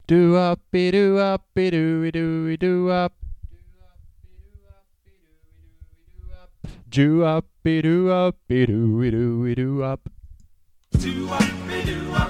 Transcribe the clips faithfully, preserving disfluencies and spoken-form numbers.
Do up, do up, do do do up. Do up, do up, do do do up. Do up, do up.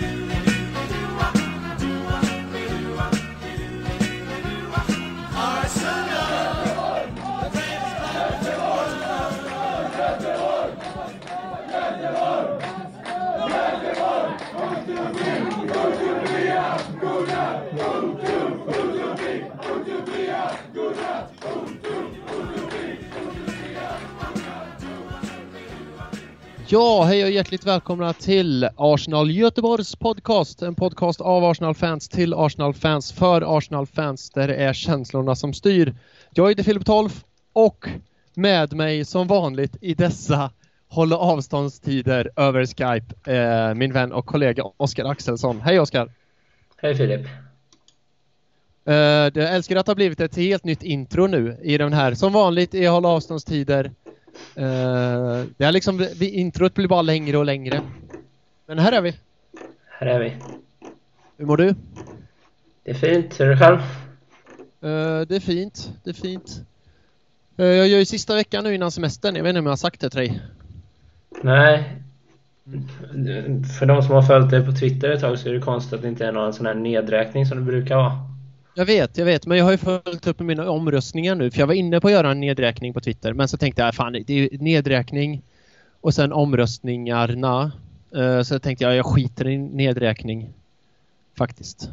Ja, hej och hjärtligt välkomna till Arsenal Göteborgs podcast. En podcast av Arsenal-fans till Arsenal-fans för Arsenal-fans där det är känslorna som styr. Jag heter Filip Tolf och med mig som vanligt i dessa hålla avståndstider över Skype eh, min vän och kollega Oskar Axelsson. Hej Oskar! Hej Filip! Uh, jag älskar att det har blivit ett helt nytt intro nu i den här. Som vanligt i hålla avståndstider. Uh, det är liksom, vi, introt blir bara längre och längre. Men här är vi. Här är vi. Hur mår du? Det är fint, hur är det själv? Uh, det är fint, det är fint. Uh, jag gör ju sista veckan nu innan semestern. Jag vet inte om jag har sagt det till dig. Nej. Mm. För de som har följt dig på Twitter ett tag så är det konstigt att det inte är någon sån här nedräkning som det brukar vara. Jag vet, jag vet. Men jag har ju följt upp mina omröstningar nu. För jag var inne på att göra en nedräkning på Twitter. Men så tänkte jag, fan, det är nedräkning och sen omröstningarna. Uh, så tänkte jag, jag skiter i nedräkning. Faktiskt.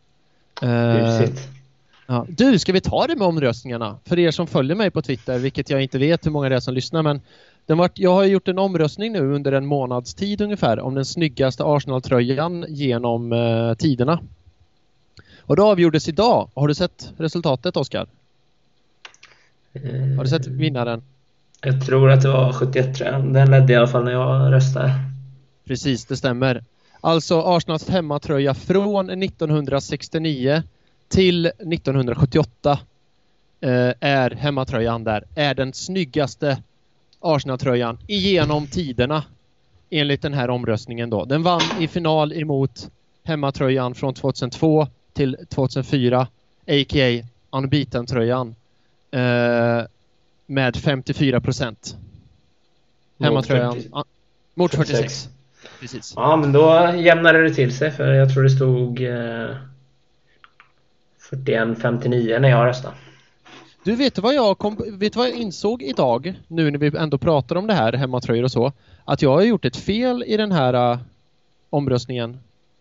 Uh, ja. Du, ska vi ta det med omröstningarna? För er som följer mig på Twitter, vilket jag inte vet hur många det är som lyssnar. Men den var, jag har gjort en omröstning nu under en månads tid ungefär. Om den snyggaste Arsenal-tröjan genom uh, tiderna. Och det avgjordes idag. Har du sett resultatet, Oskar? Mm. Har du sett vinnaren? Jag tror att det var sjuttioett. Den ledde i alla fall när jag röstade. Precis, det stämmer. Alltså Arsenals hemmatröja från nittonhundrasextionio till nittonhundrasjuttioåtta eh, är hemmatröjan där. Är den snyggaste Arsenal-tröjan igenom tiderna enligt den här omröstningen då. Den vann i final emot hemmatröjan från tvåtusentvå till tvåtusenfyra, a k a. Unbeaten-tröjan eh, med femtiofyra procent. Hemmatröjan mot, mot fyrtiosex. Precis. Ja, men då jämnade det till sig, för jag tror det stod eh, fyrtioett femtionio när jag röstade. Du, vet vad jag kom, vet vad jag insåg idag, nu när vi ändå pratar om det här, hemmatröjor och så, att jag har gjort ett fel i den här uh, omröstningen.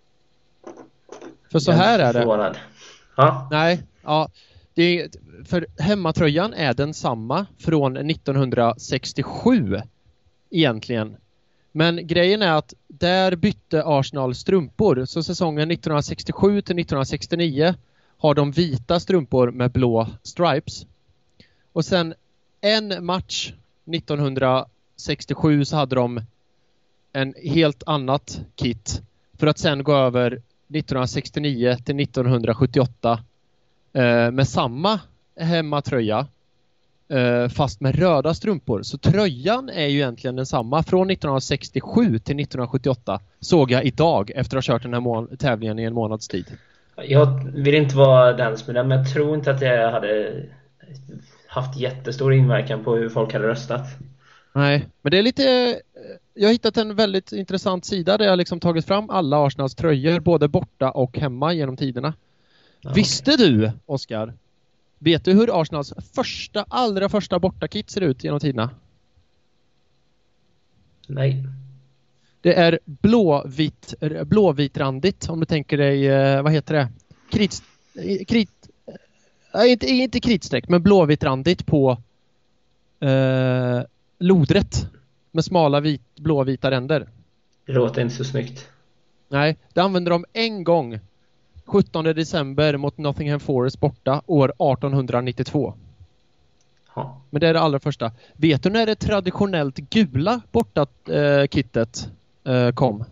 För så här är det. Ja. Nej, ja. Det är, för hemmatröjan är den samma från nittonhundrasextiosju egentligen. Men grejen är att där bytte Arsenal strumpor. Så säsongen nittonhundrasextiosju till nittonhundrasextionio har de vita strumpor med blå stripes. Och sen en match nittonhundrasextiosju så hade de en helt annat kit. För att sen gå över nittonhundrasextionio till nittonhundrasjuttioåtta eh, med samma hemmatröja eh, fast med röda strumpor. Så tröjan är ju egentligen densamma från nittonhundrasextiosju till nittonhundrasjuttioåtta, såg jag idag efter att ha kört den här må- tävlingen i en månads tid. Jag vill inte vara den som är den, men jag tror inte att jag hade haft jättestor inverkan på hur folk hade röstat. Nej, men det är lite... Jag har hittat en väldigt intressant sida där jag liksom tagit fram alla Arsenals tröjor, både borta och hemma genom tiderna. Ja, visste okay. du, Oskar, vet du hur Arsenals första, allra första bortakit ser ut genom tiderna? Nej. Det är blåvit, blåvitrandigt, om du tänker dig, vad heter det? Krit... krit nej, inte, inte kritstreck, men blåvitrandigt på eh, lodrätt. Med smala vit, blåvita ränder. Det låter inte så snyggt. Nej, det använder de en gång. sjuttonde december mot Nottingham Forest borta år artonhundranittiotvå. Ja. Men det är det allra första. Vet du när det traditionellt gula borta eh, kittet eh, kom?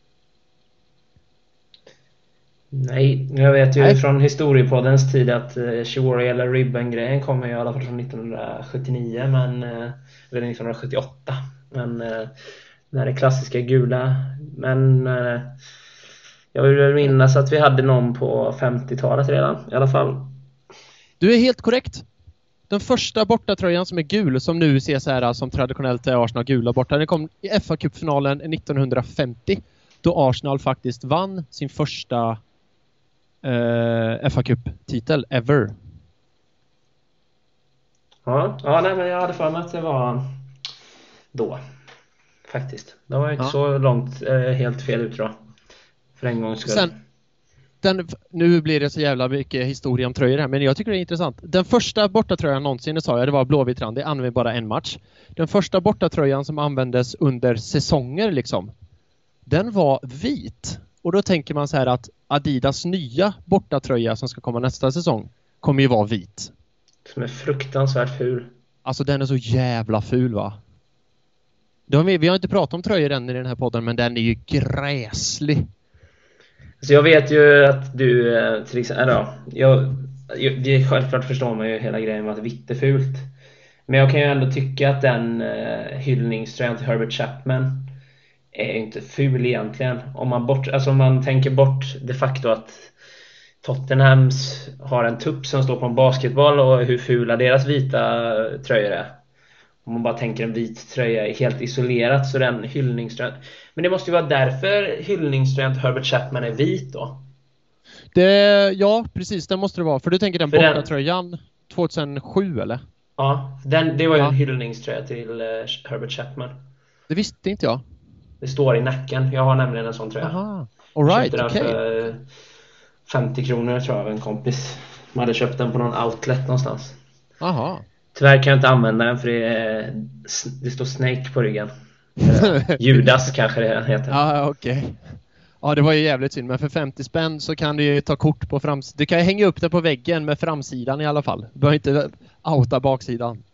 Nej, jag vet ju Nej. från historiepoddens tid att eh, Chihuahua eller Ribbon-grejen kommer i alla fall från nittonhundrasjuttionio, men, eh, eller nittonhundrasjuttioåtta. Men eh, när det klassiska gula, men eh, Jag vill minnas att vi hade någon på femtiotalet redan, i alla fall. Du är helt korrekt. Den första bortatröjan som är gul, som nu ses här som traditionellt är Arsenal gula borta, den kom i F A-cupfinalen nittonhundrafemtio, då Arsenal faktiskt vann sin första eh, F A-cup-titel ever. Ja, ja nej, men jag hade för mig att det var då, faktiskt. Det var inte ja. så långt eh, helt fel ut då, för en gångs skull. Sen, den, nu blir det så jävla mycket historia om tröjor här, men jag tycker det är intressant. Den första bortatröjan någonsin, det sa jag, det var blåvitt-rand. Det använde bara en match. Den första bortatröjan som användes under säsonger liksom, den var vit. Och då tänker man så här att Adidas nya bortatröja som ska komma nästa säsong kommer ju vara vit. Som är fruktansvärt ful. Alltså den är så jävla ful, va? De är, vi har inte pratat om tröjor än i den här podden, men den är ju gräslig. Så jag vet ju att du till exempel, ja, jag, jag, självklart förstår man ju hela grejen med att vitt är fult. Men jag kan ju ändå tycka att den eh, hyllningströjan till Herbert Chapman är inte ful egentligen. Om man, bort, alltså om man tänker bort de facto att Tottenhams har en tupp som står på en basketboll och hur fula deras vita tröjor är. Om man bara tänker en vit tröja är helt isolerat, så den hyllningströjan. Men det måste ju vara därför hyllningströjan till Herbert Chapman är vit då. Det, ja, precis, det måste det vara. För du tänker den borta tröjan tjugohundrasju, eller? Ja, den, det var ju ja. en hyllningströja till uh, Herbert Chapman. Det visste inte jag. Det står i nacken. Jag har nämligen en sån tröja. Aha. All right, köpte den okay. för femtio kronor tror jag av en kompis. Man hade köpt den på någon outlet någonstans. Aha. Tyvärr kan jag inte använda den för det, är, det står Snake på ryggen. Judas kanske det heter. Ja, okej. Okay. Ja, det var ju jävligt synd. Men för femtio spänn så kan du ju ta kort på framsidan. Du kan ju hänga upp det på väggen med framsidan i alla fall. Du behöver inte outa baksidan.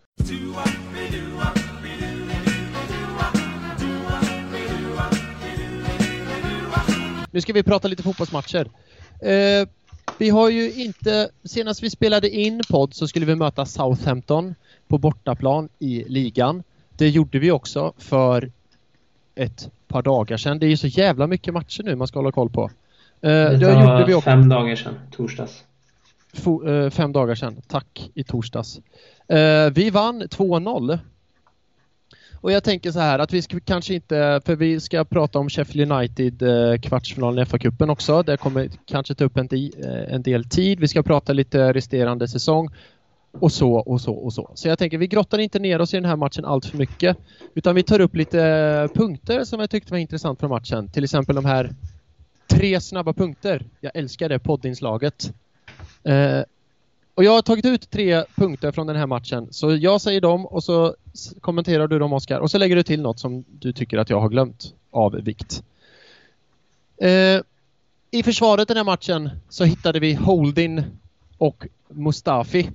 Nu ska vi prata lite fotbollsmatcher. Eh, vi har ju inte... Senast vi spelade in podd så skulle vi möta Southampton på bortaplan i ligan. Det gjorde vi också för ett par dagar sedan. Det är ju så jävla mycket matcher nu man ska hålla koll på. Eh, det det gjorde vi också. fem dagar sedan, torsdags. F- eh, fem dagar sedan, tack, i torsdags. Eh, vi vann två noll. Och jag tänker så här att vi ska kanske inte, för vi ska prata om Sheffield United eh, kvartsfinalen i F A-cupen också. Det kommer kanske ta upp en, di, eh, en del tid. Vi ska prata lite resterande säsong och så och så och så. Så jag tänker vi grottar inte ner oss i den här matchen allt för mycket, utan vi tar upp lite punkter som jag tyckte var intressant från matchen. Till exempel de här tre snabba punkter. Jag älskar det poddinslaget. Eh, Och jag har tagit ut tre punkter från den här matchen. Så jag säger dem och så kommenterar du dem, Oskar. Och så lägger du till något som du tycker att jag har glömt av vikt. Eh, I försvaret den här matchen så hittade vi Holding och Mustafi.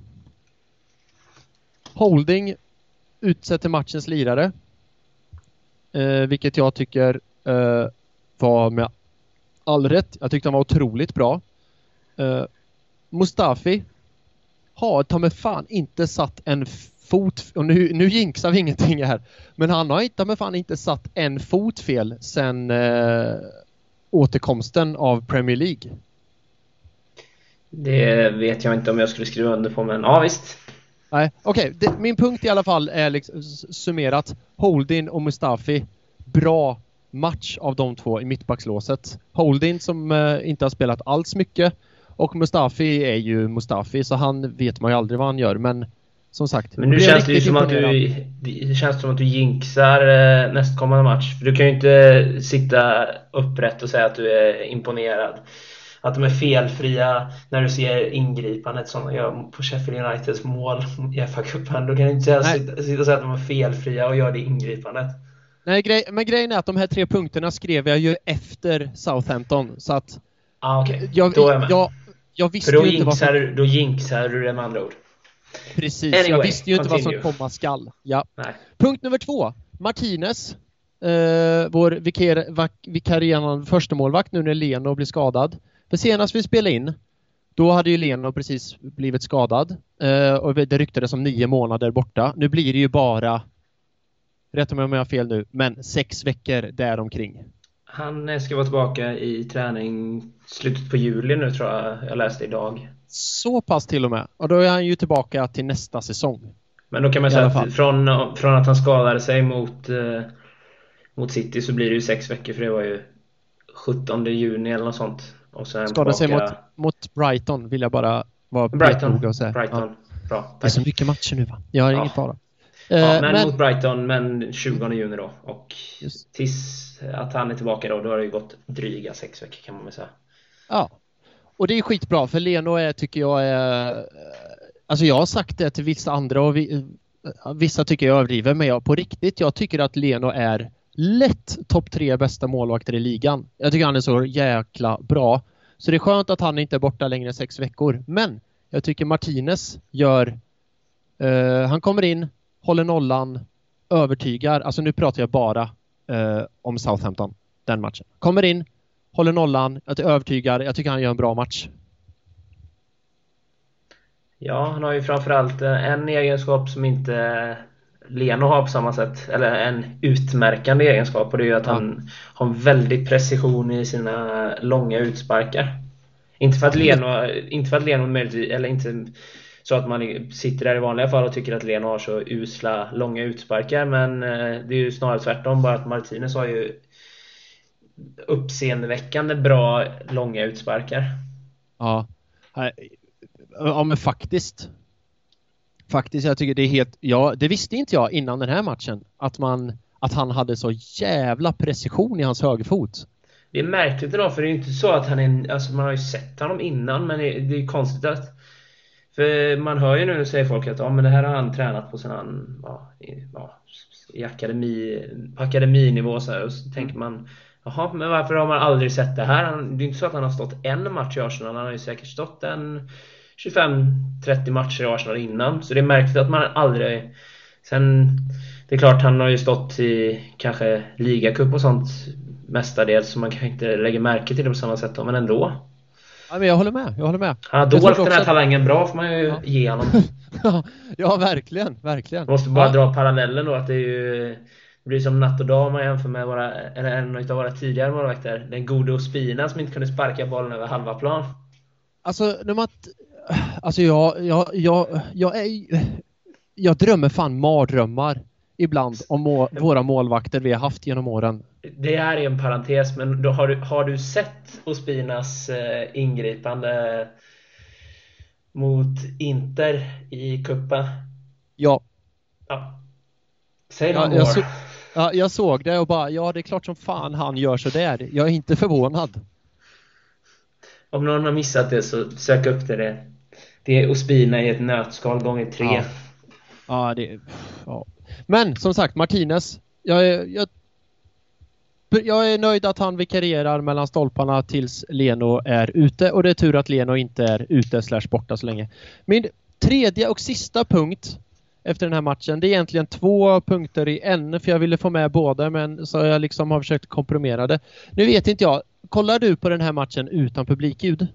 Holding utsätter matchens lirare. Eh, vilket jag tycker eh, var med all rätt. Jag tyckte han var otroligt bra. Eh, Mustafi har ta med fan inte satt en fot, och nu, nu jinxar vi ingenting här, men han har inte med fan inte satt en fot fel sen eh, återkomsten av Premier League. Det vet jag inte om jag skulle skriva under på, men ja visst. Nej, okej, okay. Min punkt i alla fall är liksom summerat: Holding och Mustafi, bra match av de två i mittbackslåset. Holding som eh, inte har spelat alls mycket, och Mustafi är ju Mustafi, så han vet man ju aldrig vad han gör, men som sagt. Men nu känns det ju som att du det känns som att du jinxar eh, nästkommande match. För du kan ju inte sitta upprätt och säga att du är imponerad. Att de är felfria när du ser ingripandet som de gör på Sheffield Uniteds mål i F A-cupen. Då kan du inte sitta, sitta och säga att de är felfria och gör det ingripandet. Nej, grej, men grejen är att de här tre punkterna skrev jag ju efter Southampton, så att ah, okay. jag, då är jag med. Jag, jag visste För då ju inte vad som... då jinxar du det med andra ord. Precis, anyway, jag visste ju continue. inte vad som komma skall. Ja. Nej. Punkt nummer två. Martinez, eh, vår vikar, vak, vikarierande första målvakt nu när Leno blir skadad. För senast vi spelade in, då hade ju Leno precis blivit skadad. Eh, och det ryktades om nio månader borta. Nu blir det ju bara, rätta mig om jag har fel nu, men sex veckor däromkring. Han ska vara tillbaka i träning slutet på juli nu, tror jag jag läste idag. Så pass till och med. Och då är han ju tillbaka till nästa säsong. Men då kan man säga att från, från att han skadade sig mot, eh, mot City så blir det ju sex veckor, för det var ju sjuttonde juni eller något sånt. Och sen skadade sig mot, tillbaka... mot Brighton, vill jag bara vara Brighton, och säga. Brighton. Ja. Bra. Det är så mycket matcher nu, va? Jag har ja. inget bara. Ja, men, men mot Brighton, men tjugonde juni då. Och just. Tills att han är tillbaka då, då har det ju gått dryga sex veckor, kan man väl säga. Ja, och det är skitbra, för Leno är, tycker jag är... Alltså jag har sagt det till vissa andra och vi, vissa tycker jag överdriver, men jag på riktigt, jag tycker att Leno är lätt topp tre bästa målvakter i ligan. Jag tycker han är så jäkla bra. Så det är skönt att han inte är borta längre än sex veckor. Men jag tycker Martinez gör... Uh, han kommer in, håller nollan, övertygar. Alltså nu pratar jag bara uh, om Southampton, den matchen. Kommer in, håller nollan, jag övertygar. Jag tycker han gör en bra match. Ja, han har ju framförallt en egenskap som inte Leno har på samma sätt. Eller en utmärkande egenskap. Och det är ju att ja. han har en väldigt precision i sina långa utsparkar. Inte för att Leno, inte för att Leno möjligtvis, eller inte så att man sitter där i vanliga fall och tycker att Leno har så usla långa utsparkar. Men det är ju snarare tvärtom. Bara att Martinez har ju uppseendeväckande bra långa utsparkar. Ja, ja men faktiskt. Faktiskt, jag tycker det är helt... Ja, det visste inte jag innan den här matchen. Att, man, att han hade så jävla precision i hans högerfot. Det är märkligt idag, för det är inte så att han är... Alltså man har ju sett honom innan, men det är, det är konstigt att... För man hör ju nu, säger folk att ja, men det här har han tränat på sedan ja, i, ja, i akademi, på akademinivå så här, och så tänker man, jaha, men varför har man aldrig sett det här? Det är inte så att han har stått en match i Arsenal, han har ju säkert stått en tjugofem trettio matcher i Arsenal innan, så det är märkligt att man aldrig... Sen, det är klart, han har ju stått i kanske ligacup och sånt mestadels, så man kan inte lägga märke till det på samma sätt, men ändå. Ja, men jag håller med, jag håller med. Han har dolt den här att... talangen bra, får man ju ja. ge honom. Ja, verkligen, verkligen. Man måste bara ja. dra parallellen då, att det är ju... Det blir som natt och dag om man jämför med våra, eller en av våra tidigare målvakter. Den gode Ospina som inte kunde sparka bollen över halva plan. Alltså, när man... Alltså, jag, jag, jag, jag, är, jag drömmer fan mardrömmar ibland om må, våra målvakter vi har haft genom åren. Det här är en parentes, men då har, du, har du sett Ospinas eh, ingripande mot Inter i kuppen? Ja. Ja. Säg ja, någon jag, så, ja, jag såg det och bara, ja det är klart som fan han gör så där. Jag är inte förvånad. Om någon har missat det så sök upp det. Det, det är Ospina i ett nötskal gånger tre. Ja, ja det ja. Men som sagt, Martinez, jag är, jag, jag är nöjd att han vikarierar mellan stolparna tills Leno är ute. Och det är tur att Leno inte är ute slash borta så länge. Min tredje och sista punkt efter den här matchen, det är egentligen två punkter i en, för jag ville få med båda, men så jag liksom har försökt komprimera det. Nu vet inte jag, kollar du på den här matchen utan publikljud?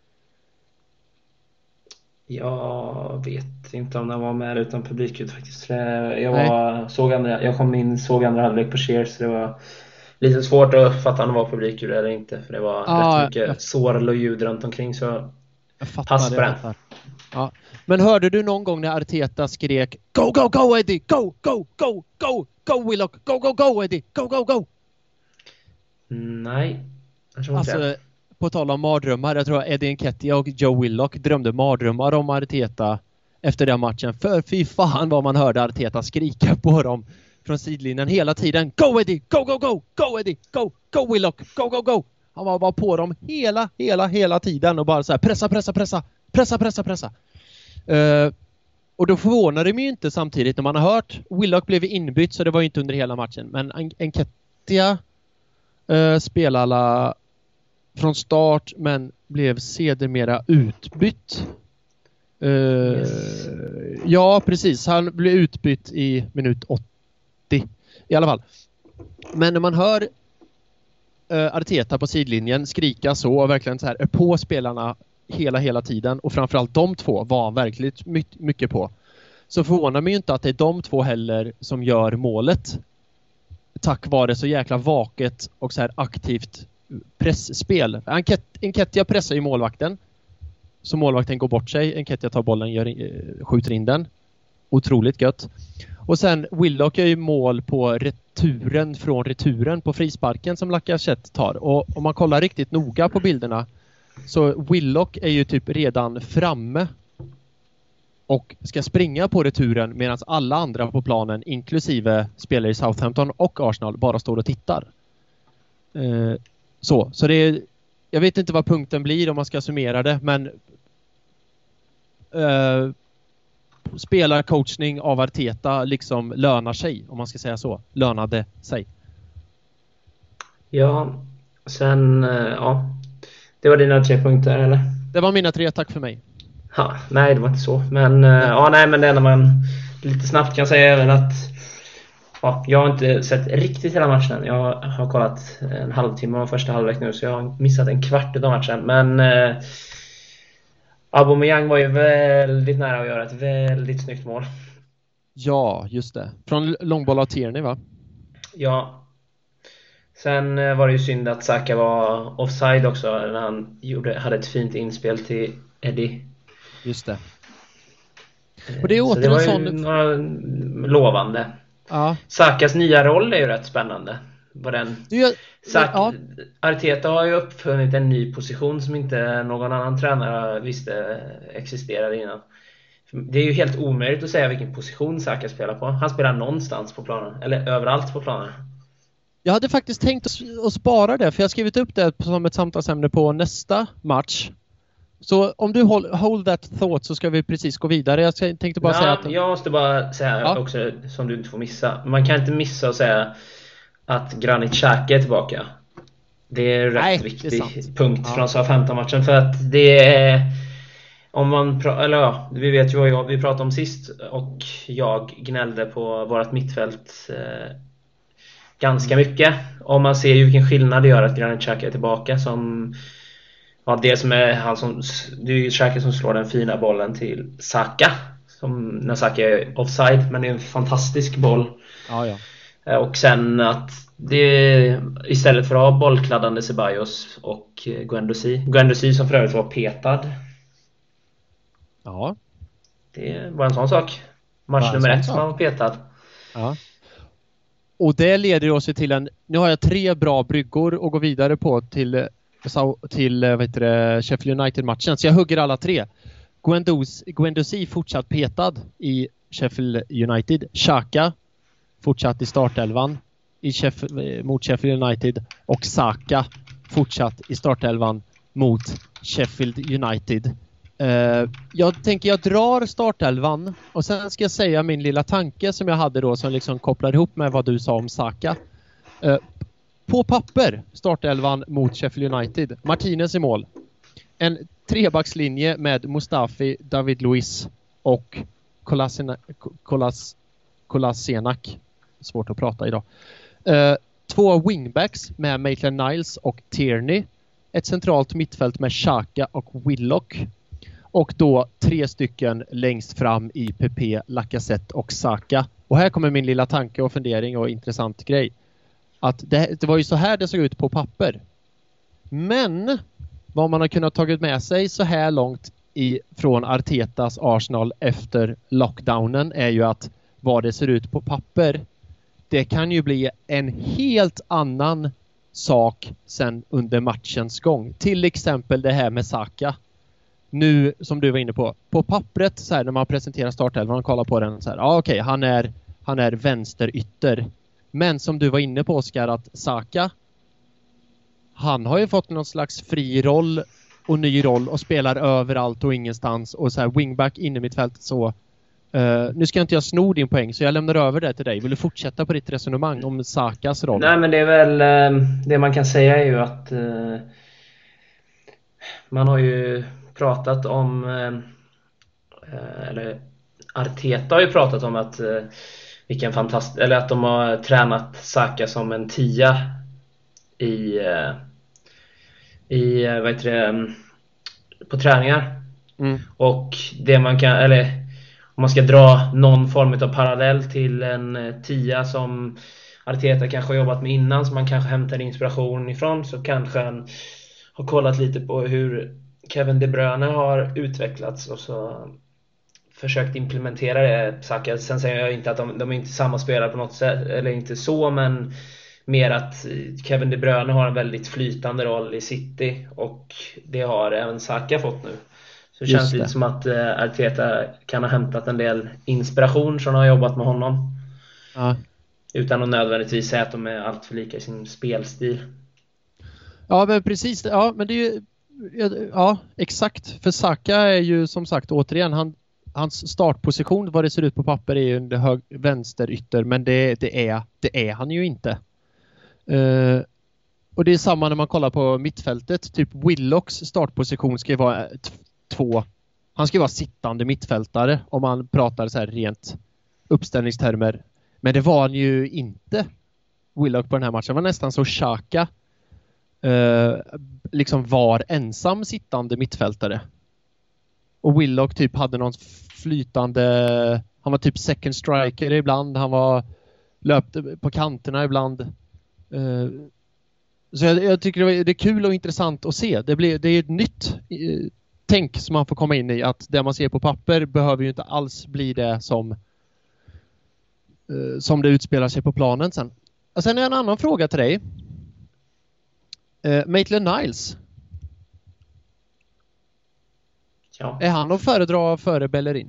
Jag vet inte om den var med utan publikljud faktiskt. Jag, var, såg andra, jag kom in såg andra halvlek på Cheers, så det var lite svårt att fatta om det var publikljud eller inte, för det var ah, rätt mycket jag... sorl och ljud runt omkring, så jag fattar pass på det, den. Ja. Men hörde du någon gång när Arteta skrek Go, go, go Eddie! Go, go, go, go! Go Willock! Go, go, go Eddie! Go, go, go! Nej. Alltså, på tal om mardrömmar, jag tror att Eddie Nketiah och Joe Willock drömde mardrömmar om Arteta efter den matchen. För fy fan vad man hörde Arteta skrika på dem från sidlinjen hela tiden. Go Eddie! Go, go, go! Go Eddie! Go! Go Willock! Go, go, go! Han var bara på dem hela, hela, hela tiden och bara så här pressa, pressa, pressa! Pressa, pressa, pressa! Uh, och då förvånar det mig ju inte samtidigt när man har hört Willock blev inbytt, så det var ju inte under hela matchen, men Nketiah uh, spelade alla från start men blev sedermera utbytt. Uh, yes. Ja, precis. Han blev utbytt i minut åttio i alla fall. Men när man hör uh, Arteta på sidlinjen skrika så och verkligen så här är på spelarna hela, hela tiden, och framförallt de två var verkligt my- mycket på, så förvånar mig ju inte att det är de två heller som gör målet. tack vare så jäkla vaket och så här aktivt pressspel. Enketia pressar ju målvakten. Så målvakten går bort sig. Enketia tar bollen, gör, skjuter in den. Otroligt gött. Och sen Willock gör ju mål på returen från returen på frisparken som Lacazette tar. Och om man kollar riktigt noga på bilderna så Willock är ju typ redan framme och ska springa på returen medan alla andra på planen, inklusive spelare i Southampton och Arsenal, bara står och tittar. Eh, så, så det är, jag vet inte vad punkten blir om man ska summera det, men eh, spelarcoachning av Arteta liksom lönar sig, om man ska säga så. Lönade sig. Ja, sen, ja. Det var dina tre punkter, eller? Det var mina tre, tack för mig. Ja, nej, det var inte så. Men, nej. ja, nej, men det enda man lite snabbt kan säga även att ja, jag har inte sett riktigt hela matchen. Jag har kollat en halvtimme av första halvlek nu, så jag har missat en kvart av matchen. Men eh, Aubameyang var ju väldigt nära att göra ett väldigt snyggt mål. Ja, just det. Från långboll av Tierney, va? Ja. Sen var det ju synd att Saka var offside också när han gjorde, hade ett fint inspel till Eddie. Just det. Och det är åter det var en ju sån... några lovande. Ja. Sakas nya roll är ju rätt spännande. Vad den... Gör... Sak... Ja. Arteta har ju uppfunnit en ny position som inte någon annan tränare visste existerade innan. Det är ju helt omöjligt att säga vilken position Saka spelar på. Han spelar någonstans på planen, eller överallt på planen. Jag hade faktiskt tänkt att spara det, för jag har skrivit upp det som ett samtalsämne på nästa match. Så om du hold, hold that thought så ska vi precis gå vidare. Jag tänkte bara ja, säga att... Jag måste bara säga ja. också, som du inte får missa. Man kan inte missa att säga att Granit Xhaka är tillbaka. Det är en rätt Nej, viktig är punkt ja. från Southampton-matchen. För att det är... Om man pra- eller ja, vi vet ju vad jag, vi pratade om sist. Och jag gnällde på vårt mittfält eh, ganska mycket. Och man ser ju vilken skillnad det gör att Granit Xhaka är tillbaka. Som... Ja, det som är han som det är ju Xhaka som slår den fina bollen till Saka som när Saka är offside, men det är en fantastisk boll. Ja, ja. Och sen att det istället för att ha bollkladdande Ceballos och Guendouzi, Guendouzi som för övrigt var petad. Ja. Det var en sån sak. Match nummer ett som han var petad. Ja. Och det leder oss till en, nu har jag tre bra bryggor att gå vidare på till till vad heter det, Sheffield United-matchen. Så jag hugger alla tre. Guendouzi, Guendouzi fortsatt petad i Sheffield United. Xhaka fortsatt i startelvan i Sheff- mot Sheffield United. Och Saka fortsatt i startelvan mot Sheffield United. Uh, jag tänker jag drar startelvan och sen ska jag säga min lilla tanke som jag hade då som liksom kopplar ihop med vad du sa om Saka. Uh, På papper startelvan mot Sheffield United. Martinez i mål. En trebackslinje med Mustafi, David Luiz och Kolasinac. Svårt att prata idag. Uh, två wingbacks med Maitland Niles och Tierney. Ett centralt mittfält med Xhaka och Willock. Och då tre stycken längst fram i P P, Lacazette och Saka. Och här kommer min lilla tanke och fundering och intressant grej. Att det, det var ju så här det såg ut på papper. Men vad man har kunnat tagit med sig så här långt i, från Artetas Arsenal efter lockdownen är ju att vad det ser ut på papper, det kan ju bli en helt annan sak sen under matchens gång. Till exempel det här med Saka. Nu, som du var inne på, på pappret så här, när man presenterar startelvan och kollar på den så här, ja okej, han är, han är vänsterytter. Men som du var inne på, Oskar, att Saka, han har ju fått någon slags fri roll och ny roll och spelar överallt och ingenstans. Och så här wingback inne i mitt fält så... Uh, nu ska inte jag sno din poäng, så jag lämnar över det till dig. Vill du fortsätta på ditt resonemang om Sakas roll? Nej, men det är väl... Uh, det man kan säga är ju att... Uh, man har ju pratat om... Uh, uh, eller Arteta har ju pratat om att... Uh, Vilken fantastisk, eller att de har tränat Saka som en tia i i vad heter det, på träningar. Mm. Och det man kan, eller om man ska dra någon form av parallell till en tia som Arteta kanske har jobbat med innan, som man kanske hämtar inspiration ifrån, så kanske han har kollat lite på hur Kevin De Bruyne har utvecklats och så försökt implementera det. Saka. Sen säger jag inte att de, de är inte samma spelare på något sätt, eller inte så, men mer att Kevin De Bruyne har en väldigt flytande roll i City, och det har även Saka fått nu. Så det känns det lite som att uh, Arteta kan ha hämtat en del inspiration från att ha jobbat med honom. Ja. Utan att nödvändigtvis säga att de är allt för lika i sin spelstil. Ja, men precis. Ja, men det är ju, ja, exakt. För Saka är ju som sagt återigen, han, hans startposition, vad det ser ut på papper, är ju en hög vänsterytter, men det, det, är, det är han ju inte. Uh, och det är samma när man kollar på mittfältet. Typ Willocks startposition ska ju vara t- två. Han ska ju vara sittande mittfältare om man pratar så här rent uppställningstermer. Men det var han ju inte, Willock, på den här matchen. Det var nästan så Xhaka uh, liksom var ensam sittande mittfältare. Och Willock typ hade någon flytande, han var typ second striker ibland, han var löpte på kanterna ibland. Uh, så jag, jag tycker det är, det är kul och intressant att se. Det, blir, det är ett nytt uh, tänk som man får komma in i, att det man ser på papper behöver ju inte alls bli det som uh, som det utspelar sig på planen sen. Och sen är en annan fråga till dig. Uh, Maitland-Niles. Ja. Är han att föredra före Bellerin?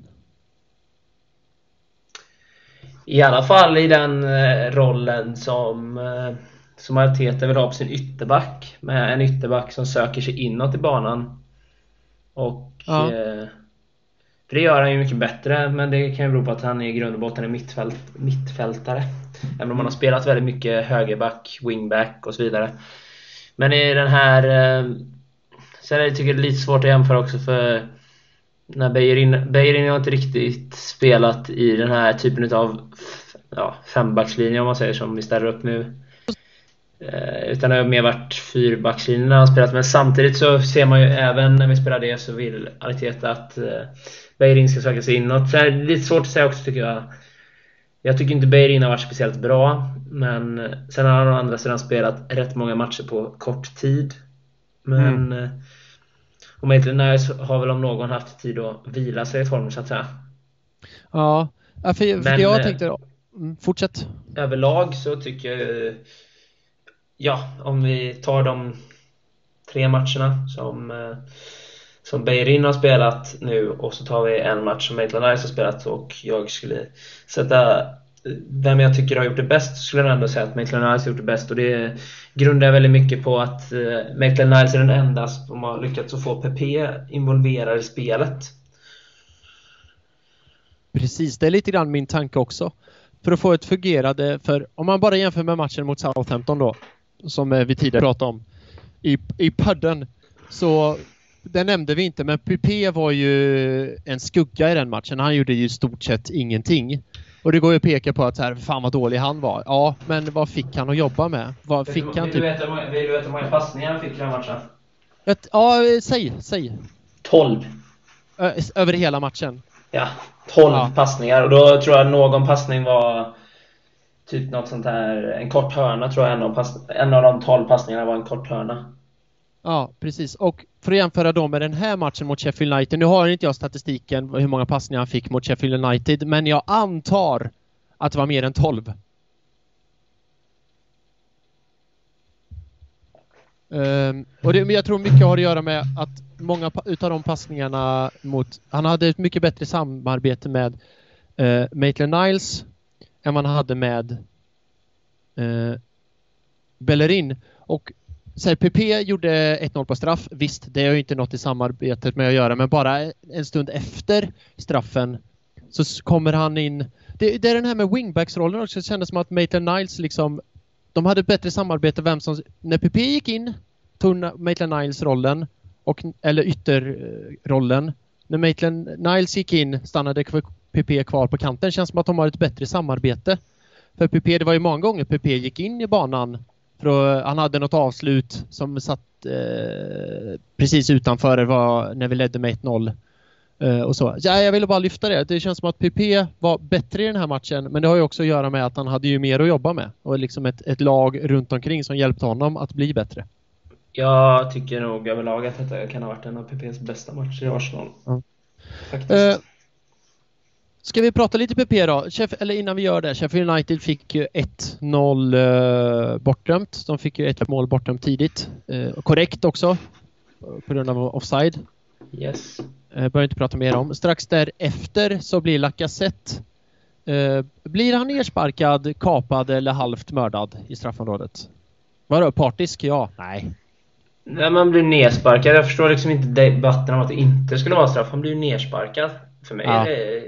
I alla fall i den eh, rollen som eh, som Arteta vill ha på sin ytterback, med en ytterback som söker sig inåt i banan. Och ja. eh, för det gör han ju mycket bättre, men det kan ju bero på att han är i grund och botten en mittfält, mittfältare. Även om man har spelat väldigt mycket högerback, wingback och så vidare. Men i den här eh, så är det, tycker jag det är lite svårt att jämföra också, för när Bellerin, Bellerin har inte riktigt spelat i den här typen av ja, fembackslinje, om man säger, som vi ställer upp nu, eh, utan det har mer varit fyrbackslinjen när han spelat. Men samtidigt så ser man ju även när vi spelar det, så vill Arteta att eh, Bellerin ska söka sig inåt. Så det är lite svårt att säga också, tycker jag. Jag tycker inte Bellerin har varit speciellt bra, men sen har han å andra sidan spelat rätt många matcher på kort tid. Men mm. Och Maitland-Niles har väl om någon haft tid att vila sig i form, så att säga. Ja, för, för men, jag tänkte mm, fortsätt. Överlag så tycker jag, ja, om vi tar de tre matcherna som som Bellerin har spelat nu, och så tar vi en match som Maitland-Niles har spelat, och jag skulle sätta vem jag tycker har gjort det bäst, så skulle jag ändå säga att Maitland-Niles har gjort det bäst. Och det grundar väldigt mycket på att uh, Maitland-Niles är den enda som har lyckats att få P P involverad i spelet. Precis, det är lite grann min tanke också. För att få ett fungerande, för om man bara jämför med matchen mot Southampton då, som vi tidigare pratade om i, i podden, så det nämnde vi inte, men P P var ju en skugga i den matchen. Han gjorde ju stort sett ingenting. Och det går ju att peka på att så här, fan vad dålig han var. Ja, men vad fick han att jobba med? Vad fick vill, han vill, typ... du veta, vill du veta hur många passningar han fick i den matchen? Ett, ja, säg, säg. tolv. Ö, över hela matchen. Ja, tolv ja. passningar. Och då tror jag någon passning var typ något sånt här, en kort hörna, tror jag. En av, pass, en av de tolv passningarna var en kort hörna. Ja, precis. Och för att jämföra då med den här matchen mot Sheffield United. Nu har inte jag statistiken hur många passningar han fick mot Sheffield United, men jag antar att det var mer än tolv. Um, och det, men jag tror mycket har att göra med att många utav de passningarna mot... Han hade ett mycket bättre samarbete med uh, Maitland-Niles än man hade med uh, Bellerin. Och så här, P P gjorde ett noll på straff. Visst, det har ju inte något i samarbetet med att göra, men bara en stund efter straffen så kommer han in. Det, det är den här med wingbacksrollen också. Det kändes som att Maitland-Niles liksom, de hade ett bättre samarbete. Vem som, när P P gick in tog Maitland-Niles rollen, och, eller ytterrollen. När Maitland-Niles gick in stannade P P kvar på kanten. Det känns som att de har ett bättre samarbete. För P P, det var ju många gånger P P gick in i banan. För han hade något avslut som satt eh, precis utanför var, när vi ledde med ett noll. Uh, och så. Ja, jag ville bara lyfta det. Det känns som att P P var bättre i den här matchen, men det har ju också att göra med att han hade ju mer att jobba med och liksom ett, ett lag runt omkring som hjälpte honom att bli bättre. Jag tycker nog överlag att detta kan ha varit en av P P:s bästa matcher i Arsenal. Ja. Faktiskt. Uh, ska vi prata lite P P då? Chef, eller innan vi gör det, Sheffield United fick ju ett noll uh, bortdömt. De fick ju ett mål bortdömt tidigt. Uh, korrekt också, på grund av offside. Yes. Uh, börjar inte prata mer om. Strax därefter så blir Lacazette. Uh, blir han nersparkad, kapad eller halvt mördad i straffområdet? Vadå, partisk? Ja. Nej. När man blir nersparkad, jag förstår liksom inte debatten om att det inte skulle vara straff. Han blir ju nersparkad. För mig ja. är det...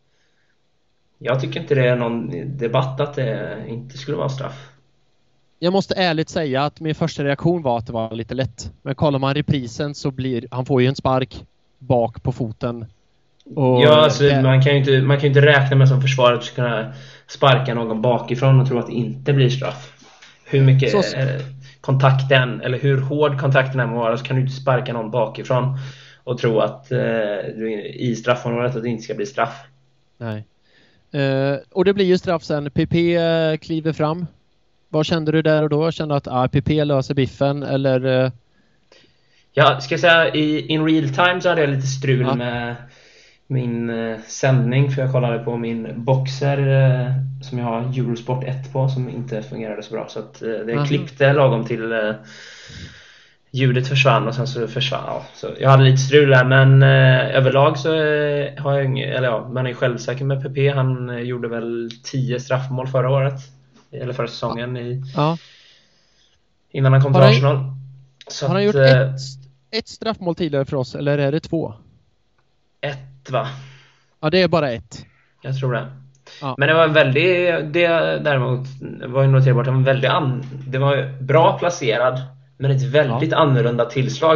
Jag tycker inte det är någon debatt att det inte skulle vara straff. Jag måste ärligt säga att min första reaktion var att det var lite lätt. Men kollar man reprisen så blir... Han får ju en spark bak på foten. Och ja, alltså, det... man kan ju inte, man kan ju inte räkna med som försvarare att kunna sparka någon bakifrån och tro att det inte blir straff. Hur mycket... Så... Eh, kontakten, eller hur hård kontakten är med vara, så kan du inte sparka någon bakifrån och tro att eh, i straffområdet att det inte ska bli straff. Nej. Uh, och det blir ju straff sen. P P uh, kliver fram. Vad kände du där och då? Kände du att ah, P P löser biffen? Eller... Uh... Ja, ska jag säga, i in real time så hade jag lite strul ja. med min uh, sändning, för jag kollade på min boxer uh, som jag har Eurosport ett på, som inte fungerade så bra, så att uh, det Aha. klippte lagom till uh, ljudet försvann och sen så försvann. Ja, så jag hade lite strul där, men uh, överlag så uh, har jag ing- eller ja, man är självsäker med P P. Han uh, gjorde väl tio straffmål förra året, eller förra säsongen i, ja. innan han kom till Arsenal. Så har han gjort uh, ett, ett straffmål tidigare för oss, eller är det två? Ett, va? Ja, det är bara ett. Jag tror det. Ja. Men det var en väldigt, det däremot var ju noterbart, det var en väldigt an, det var bra placerad, men ett väldigt ja. annorlunda tillslag.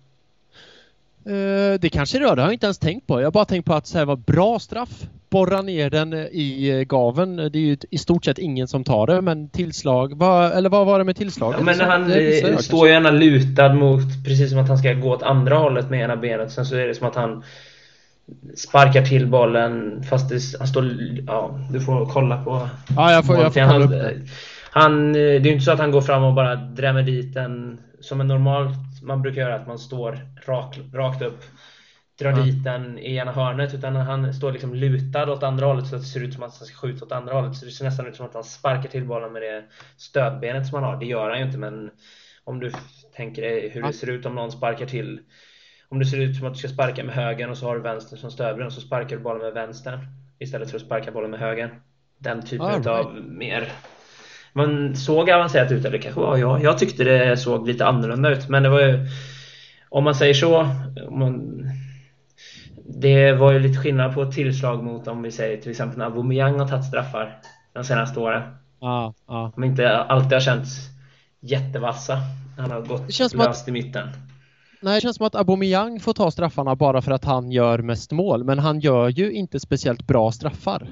Uh, det kanske det var, det har jag inte ens tänkt på. Jag har bara tänkt på att det här var bra straff. Borra ner den i gaven. Det är ju i stort sett ingen som tar det, men tillslag, vad, eller vad var det med tillslag? Ja, men så, han jag, står ju gärna lutad mot, precis som att han ska gå åt andra hållet med ena benet. Sen så är det som att han sparkar till bollen, fast det, han står, ja, du får kolla på. Ja, jag får, jag får han, upp det. Han, det är ju inte så att han går fram och bara drämmer dit den som en normalt man brukar göra, att man står rak, rakt upp, drar ja. dit den i ena hörnet, utan han står liksom lutad åt andra hållet, så att det ser ut som att han ska skjuta åt andra hållet, så det ser nästan ut som att han sparkar till bollen med det stödbenet som han har. Det gör han ju inte, men om du tänker dig hur ja. det ser ut om någon sparkar till, om det ser ut som att du ska sparka med höger och så har du vänster som stödben, och så sparkar du bollen med vänster istället för att sparka bollen med höger. Den typen right. av mer, man såg avancerat ut, eller kanske var jag. Jag tyckte det såg lite annorlunda ut, men det var ju, om man säger så, om man, det var ju lite skillnad på tillslag mot, om vi säger till exempel när Aubameyang har tagit straffar de senaste åren. Ja, ja. Som inte alltid har känts jättevassa. Han har gått löst att, i mitten. Nej, det känns som att Aubameyang får ta straffarna bara för att han gör mest mål, men han gör ju inte speciellt bra straffar.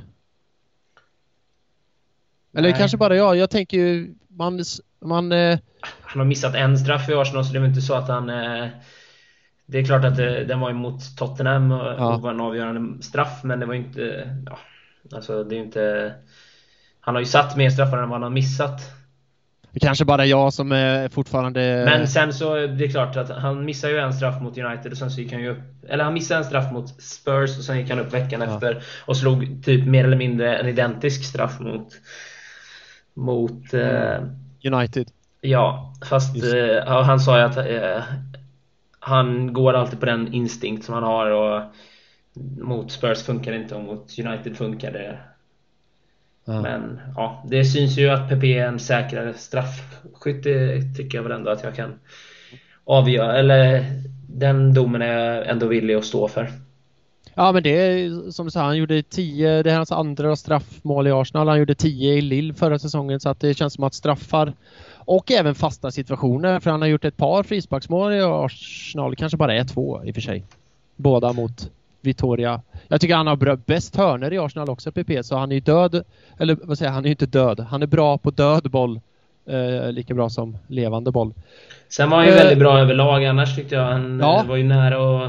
Eller Nej. kanske bara jag. Jag tänker ju man, man eh... han har missat en straff i Arsenal, så det är inte så att han eh... det är klart att det, den var emot Tottenham och, ja. och var en avgörande straff, men det var inte, ja, alltså det är inte, han har ju satt mer straffar än vad han har missat. Det kanske bara jag som är fortfarande... Men sen så det är klart att han missar ju en straff mot United, och sen så gick han ju upp, eller han missade en straff mot Spurs, och sen gick han upp veckan ja. efter och slog typ mer eller mindre en identisk straff mot mot eh, United. Ja, fast eh, han sa ju att eh, han går alltid på den instinkt som han har, och mot Spurs funkar det inte och mot United funkar det. Ja. Men ja, det syns ju att P P är en säkrare straffskytt, det tycker jag väl ändå att jag kan avgöra, eller den domen är jag ändå villig att stå för. Ja, men det är som du sa, han gjorde tio, det är hans andra straffmål i Arsenal, han gjorde tio i Lille förra säsongen, så att det känns som att straffar och även fasta situationer, för han har gjort ett par frisparksmål i Arsenal, kanske bara är två i och för sig. Båda mot Vittoria. Jag tycker han har bäst hörner i Arsenal också, P P, så han är ju död, eller vad säger jag, han är ju inte död. Han är bra på död boll, eh, lika bra som levande boll. Sen var han ju eh, väldigt bra överlag, annars tyckte jag han ja. var ju nära att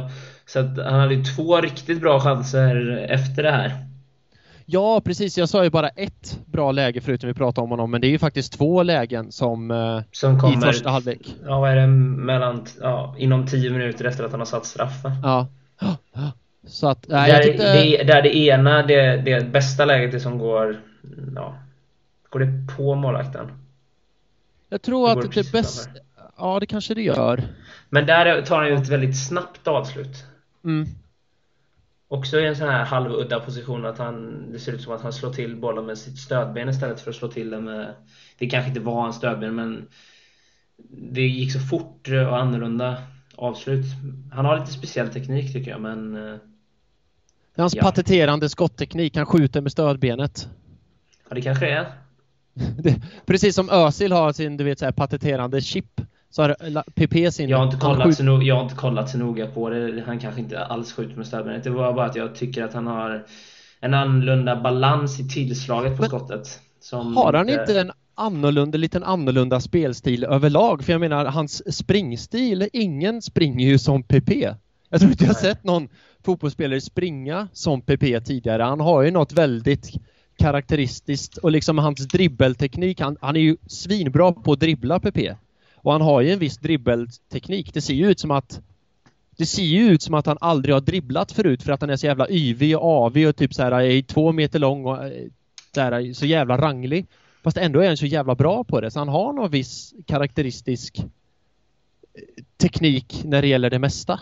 Så att han hade ju två riktigt bra chanser efter det här. Ja, precis. Jag sa ju bara ett bra läge förutom vi pratade om honom. Men det är ju faktiskt två lägen som, eh, som kommer, i första halvlek. Ja, vad är det? Mellan, ja, inom tio minuter efter att han har satt straffen. Ja. Så att, nej, där, jag tyckte... det, där det ena, det, det bästa läget är som går... Ja, går det på målvakten? Jag tror det att det bästa... Ja, det kanske det gör. Men där tar han ju ett väldigt snabbt avslut. Mm. Också i en sån här halvudda position att han, det ser ut som att han slår till bollen med sitt stödben istället för att slå till den med... Det kanske inte var en stödben, men det gick så fort och annorlunda avslut. Han har lite speciell teknik tycker jag, men... Det är hans ja. patenterande skottteknik. Han skjuter med stödbenet. Ja, det kanske är. Det, precis som Özil har sin, du vet, så här patenterande chip. Så har P P sin... Jag har inte kollat, så, no- jag har inte kollat så noga på det. Han kanske inte alls skjuter med stödbenet. Det var bara att jag tycker att han har en annorlunda balans i tillslaget på men, skottet. Som har han inte... inte en annorlunda, liten annorlunda spelstil överlag? För jag menar, hans springstil, ingen springer ju som P P. Jag tror inte jag har sett någon fotbollsspelare springa som P P tidigare. Han har ju något väldigt karaktäristiskt och liksom hans dribbelteknik. Han, han är ju svinbra på att dribbla P P. Och han har ju en viss dribbelteknik. Det ser ju ut som att det ser ju ut som att han aldrig har dribblat förut för att han är så jävla yvig och avig och typ så här är två meter lång och så, här, så jävla ranglig. Fast ändå är han så jävla bra på det. Så han har någon viss karaktäristisk teknik när det gäller det mesta.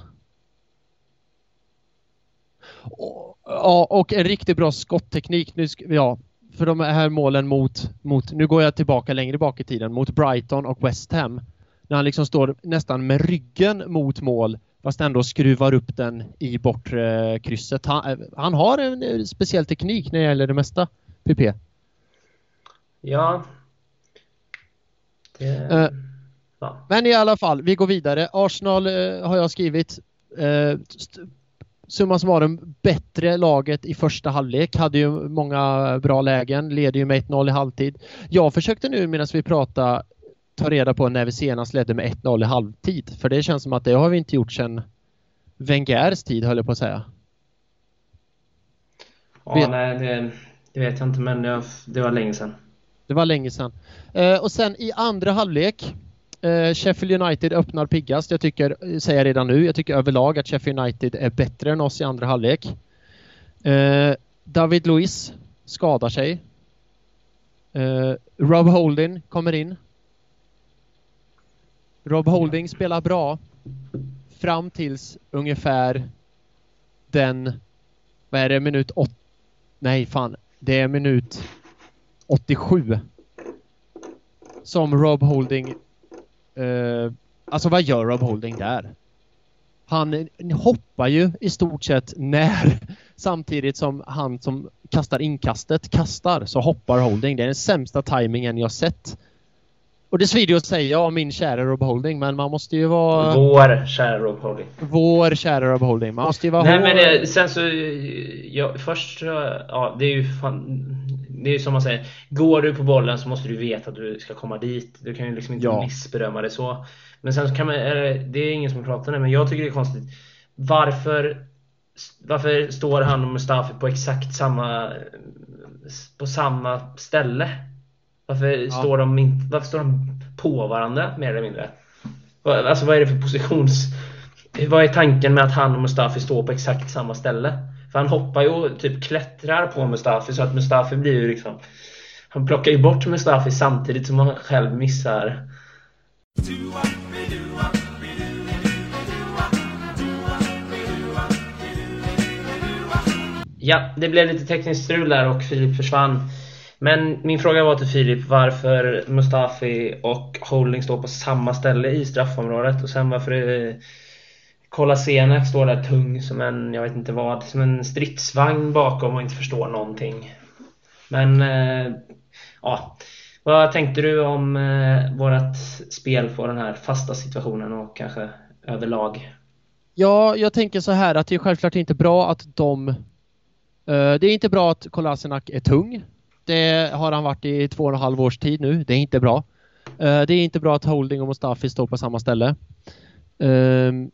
Och, ja, och en riktigt bra skottteknik. Nu ska, ja, för de här målen mot, mot, nu går jag tillbaka längre bak i tiden, mot Brighton och West Ham. När han liksom står nästan med ryggen mot mål fast ändå skruvar upp den i bortre krysset. Han, han har en speciell teknik när det gäller det mesta, P P. Ja. Det... Uh, ja. Men i alla fall, vi går vidare. Arsenal uh, har jag skrivit uh, st- summa summarum bättre laget i första halvlek. Hade ju många bra lägen. Leder ju med ett noll i halvtid. Jag försökte nu medan vi pratade ta reda på när vi senast ledde med ett noll i halvtid. För det känns som att det har vi inte gjort sedan Wengers tid, höll jag på att säga. Ja, vet... nej, det, det vet jag inte, men det, det var länge sedan. Det var länge sedan. Eh, och sen i andra halvlek eh, Sheffield United öppnar piggast. Jag tycker, säger jag redan nu, jag tycker överlag att Sheffield United är bättre än oss i andra halvlek. Eh, David Luiz skadar sig. Eh, Rob Holding kommer in. Rob Holding spelar bra fram tills ungefär den, vad är det, minut åtta? Nej, fan. Det är minut åttiosju som Rob Holding eh, alltså vad gör Rob Holding där? Han hoppar ju i stort sett när samtidigt som han som kastar inkastet kastar, så hoppar Holding. Det är den sämsta tajmingen jag sett. Och det svider att säga om min kära Rob Holding, men man måste ju vara... Vår kära Rob Holding. Vår kära Rob Holding. Man måste ju vara... Nej, men det, sen så... Ja, först... Ja, det är ju fan... Det är ju som man säger. Går du på bollen så måste du veta att du ska komma dit. Du kan ju liksom inte ja. missbedöma det så. Men sen så kan man... Det är ingen som pratar om det, men jag tycker det är konstigt. Varför... Varför står han och Mustafi på exakt samma... På samma ställe? Varför, ja. står de inte, varför står de på varandra mer eller mindre? Alltså vad är det för positions... Vad är tanken med att han och Mustafi står på exakt samma ställe? För han hoppar ju och typ klättrar på Mustafi, så att Mustafi blir ju liksom... Han plockar ju bort Mustafi samtidigt som han själv missar. Ja, det blev lite tekniskt strul där och Filip försvann. Men min fråga var till Filip varför Mustafi och Holding står på samma ställe i straffområdet. Och sen varför Kolasinac står där tung som en, jag vet inte vad, som en stridsvagn bakom och inte förstår någonting. Men, eh, ja. Vad tänkte du om eh, vårat spel på den här fasta situationen och kanske överlag? Ja, jag tänker så här att det är självklart inte bra att de... Eh, det är inte bra att Kolasinac är tung. Det har han varit i två och en halv års tid nu. Det är inte bra. Uh, det är inte bra att Holding och Mustafi står på samma ställe. Uh,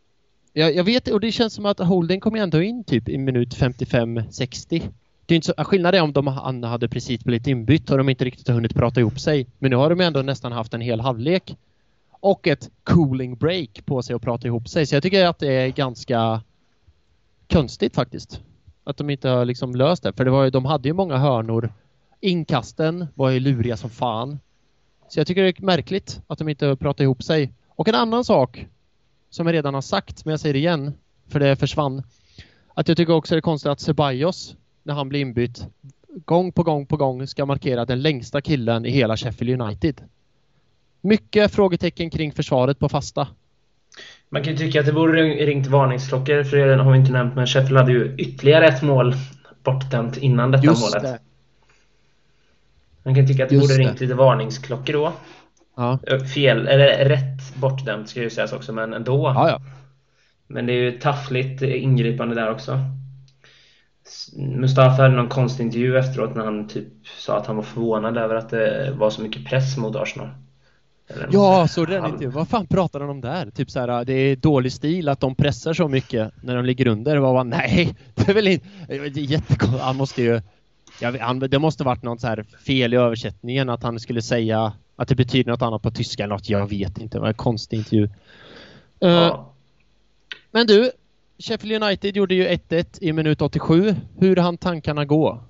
Jag, jag vet, och det känns som att Holding kommer ändå in typ i minut femtiofem sextio. Det är inte så, skillnad är om de han hade precis blivit inbytt och de inte riktigt har hunnit prata ihop sig. Men nu har de ändå nästan haft en hel halvlek. Och ett cooling break på sig att prata ihop sig. Så jag tycker att det är ganska konstigt faktiskt. Att de inte har liksom löst det. För det var ju, de hade ju många hörnor. Inkasten var ju luriga som fan. Så jag tycker det är märkligt att de inte pratar ihop sig. Och en annan sak som jag redan har sagt, men jag säger det igen för det försvann. Att jag tycker också det är konstigt att Ceballos, när han blir inbytt, gång på gång på gång ska markera den längsta killen i hela Sheffield United. Mycket frågetecken kring försvaret på fasta. Man kan ju tycka att det borde ringt varningsklockor, för det har vi inte nämnt, men Sheffield hade ju ytterligare ett mål bortdömt innan detta Just målet. Det. Man kan tycka att det Just borde det. ringt lite varningsklockor då. Ja. Fel, eller rätt bortdömt ska ju sägas också, men ändå. Ja, ja. Men det är ju taffligt ingripande där också. Mustafa hade någon konstig intervju efteråt när han typ sa att han var förvånad över att det var så mycket press mot Arsenal. Eller Ja, så den han... inte. Vad fan pratar han om där? Typ så här, det är dålig stil att de pressar så mycket när de ligger under. Vad var nej, det är väl inte det är jättekonstigt. Han måste ju jag vet, han, det måste varit något så här fel i översättningen att han skulle säga att det betyder något annat på tyska eller något. Jag vet inte, det var en konstig intervju. Ja. Uh, men du, Sheffield United gjorde ju ett ett i minut åttiosju. Hur hann tankarna gå?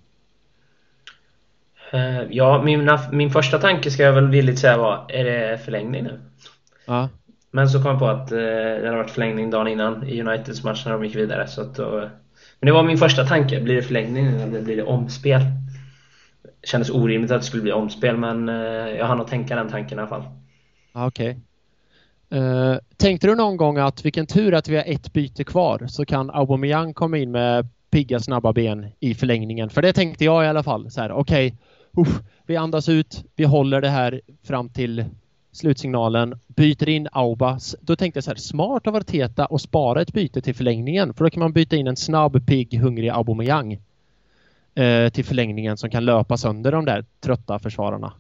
Uh, ja, mina, min första tanke ska jag väl villigt säga var, är det förlängning nu? Ja. Men så kom jag på att uh, det hade varit förlängning dagen innan i Uniteds match när de gick vidare. Så att, uh, men det var min första tanke, blir det förlängning eller blir det omspel? Det kändes orimligt att det skulle bli omspel, men uh, jag hann att tänka den tanken i alla fall. Okej. Okay. Uh, tänkte du någon gång att vilken tur att vi har ett byte kvar så kan Aubameyang komma in med pigga snabba ben i förlängningen? För det tänkte jag i alla fall. Så här, okej, okay, vi andas ut, vi håller det här fram till slutsignalen, byter in Auba. Då tänkte jag så här, smart av Arteta och spara ett byte till förlängningen. För då kan man byta in en snabb, pigg, hungrig Aubameyang uh, till förlängningen som kan löpa sönder de där trötta försvararna.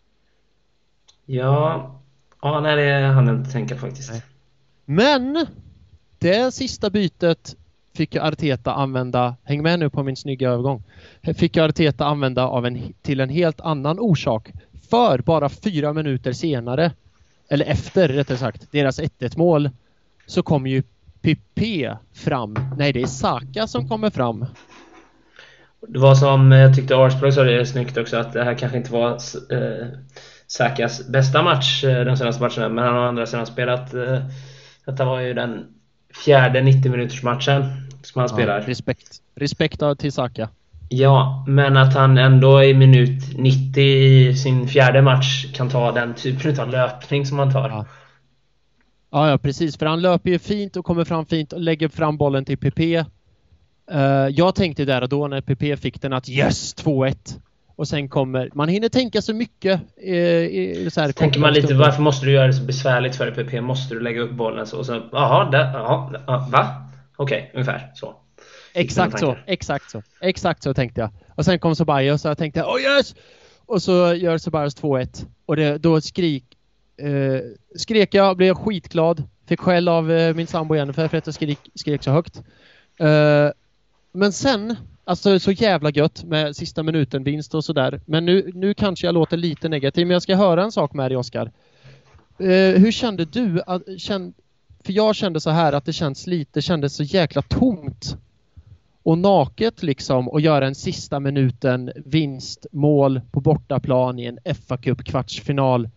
Ja... Ja, nej, det hann jag inte tänka faktiskt. Nej. Men det sista bytet fick Arteta använda, häng med nu på min snygga övergång, fick Arteta använda av en, till en helt annan orsak. För bara fyra minuter senare, eller efter rättare sagt, deras ett ett mål, så kom ju Pepe fram. Nej, det är Saka som kommer fram. Det var som jag tyckte Arsberg sa det snyggt också, att det här kanske inte var... Eh, Sakas bästa match den senaste matchen, men han har andra sidan spelat. Detta var ju den fjärde nittio minuters matchen som han ja, spelar. Respekt. Respekt till Saka. Ja, men att han ändå i minut nittio i sin fjärde match kan ta den typen av löpning som han tar. Ja. Ja, ja, precis. För han löper ju fint och kommer fram fint och lägger fram bollen till P P. Uh, jag tänkte där och då när P P fick den att yes, två ett. Och sen kommer... Man hinner tänka så mycket. Eh, i, så här, tänker man lite, varför måste du göra det så besvärligt för P P? Måste du lägga upp bollen så? Och så jaha, där, jaha, va? Okej, okay, ungefär så. Exakt så, exakt så. Exakt så tänkte jag. Och sen kom Ceballos och jag tänkte, oh yes! Och så gör Ceballos två ett. Och det, då skrik, eh, skrek jag, blev skitglad. Fick skäll av eh, min sambo igen för att jag skrek, skrek så högt. Eh, men sen... Alltså så jävla gött med sista minuten vinst och sådär. Men nu, nu kanske jag låter lite negativ. Men jag ska höra en sak med dig, Oskar. Uh, hur kände du? Att, känd, för jag kände så här att det känns lite, kändes så jäkla tomt. Och naket liksom. Och göra en sista minuten vinstmål på bortaplan i en F A Cup kvartsfinal.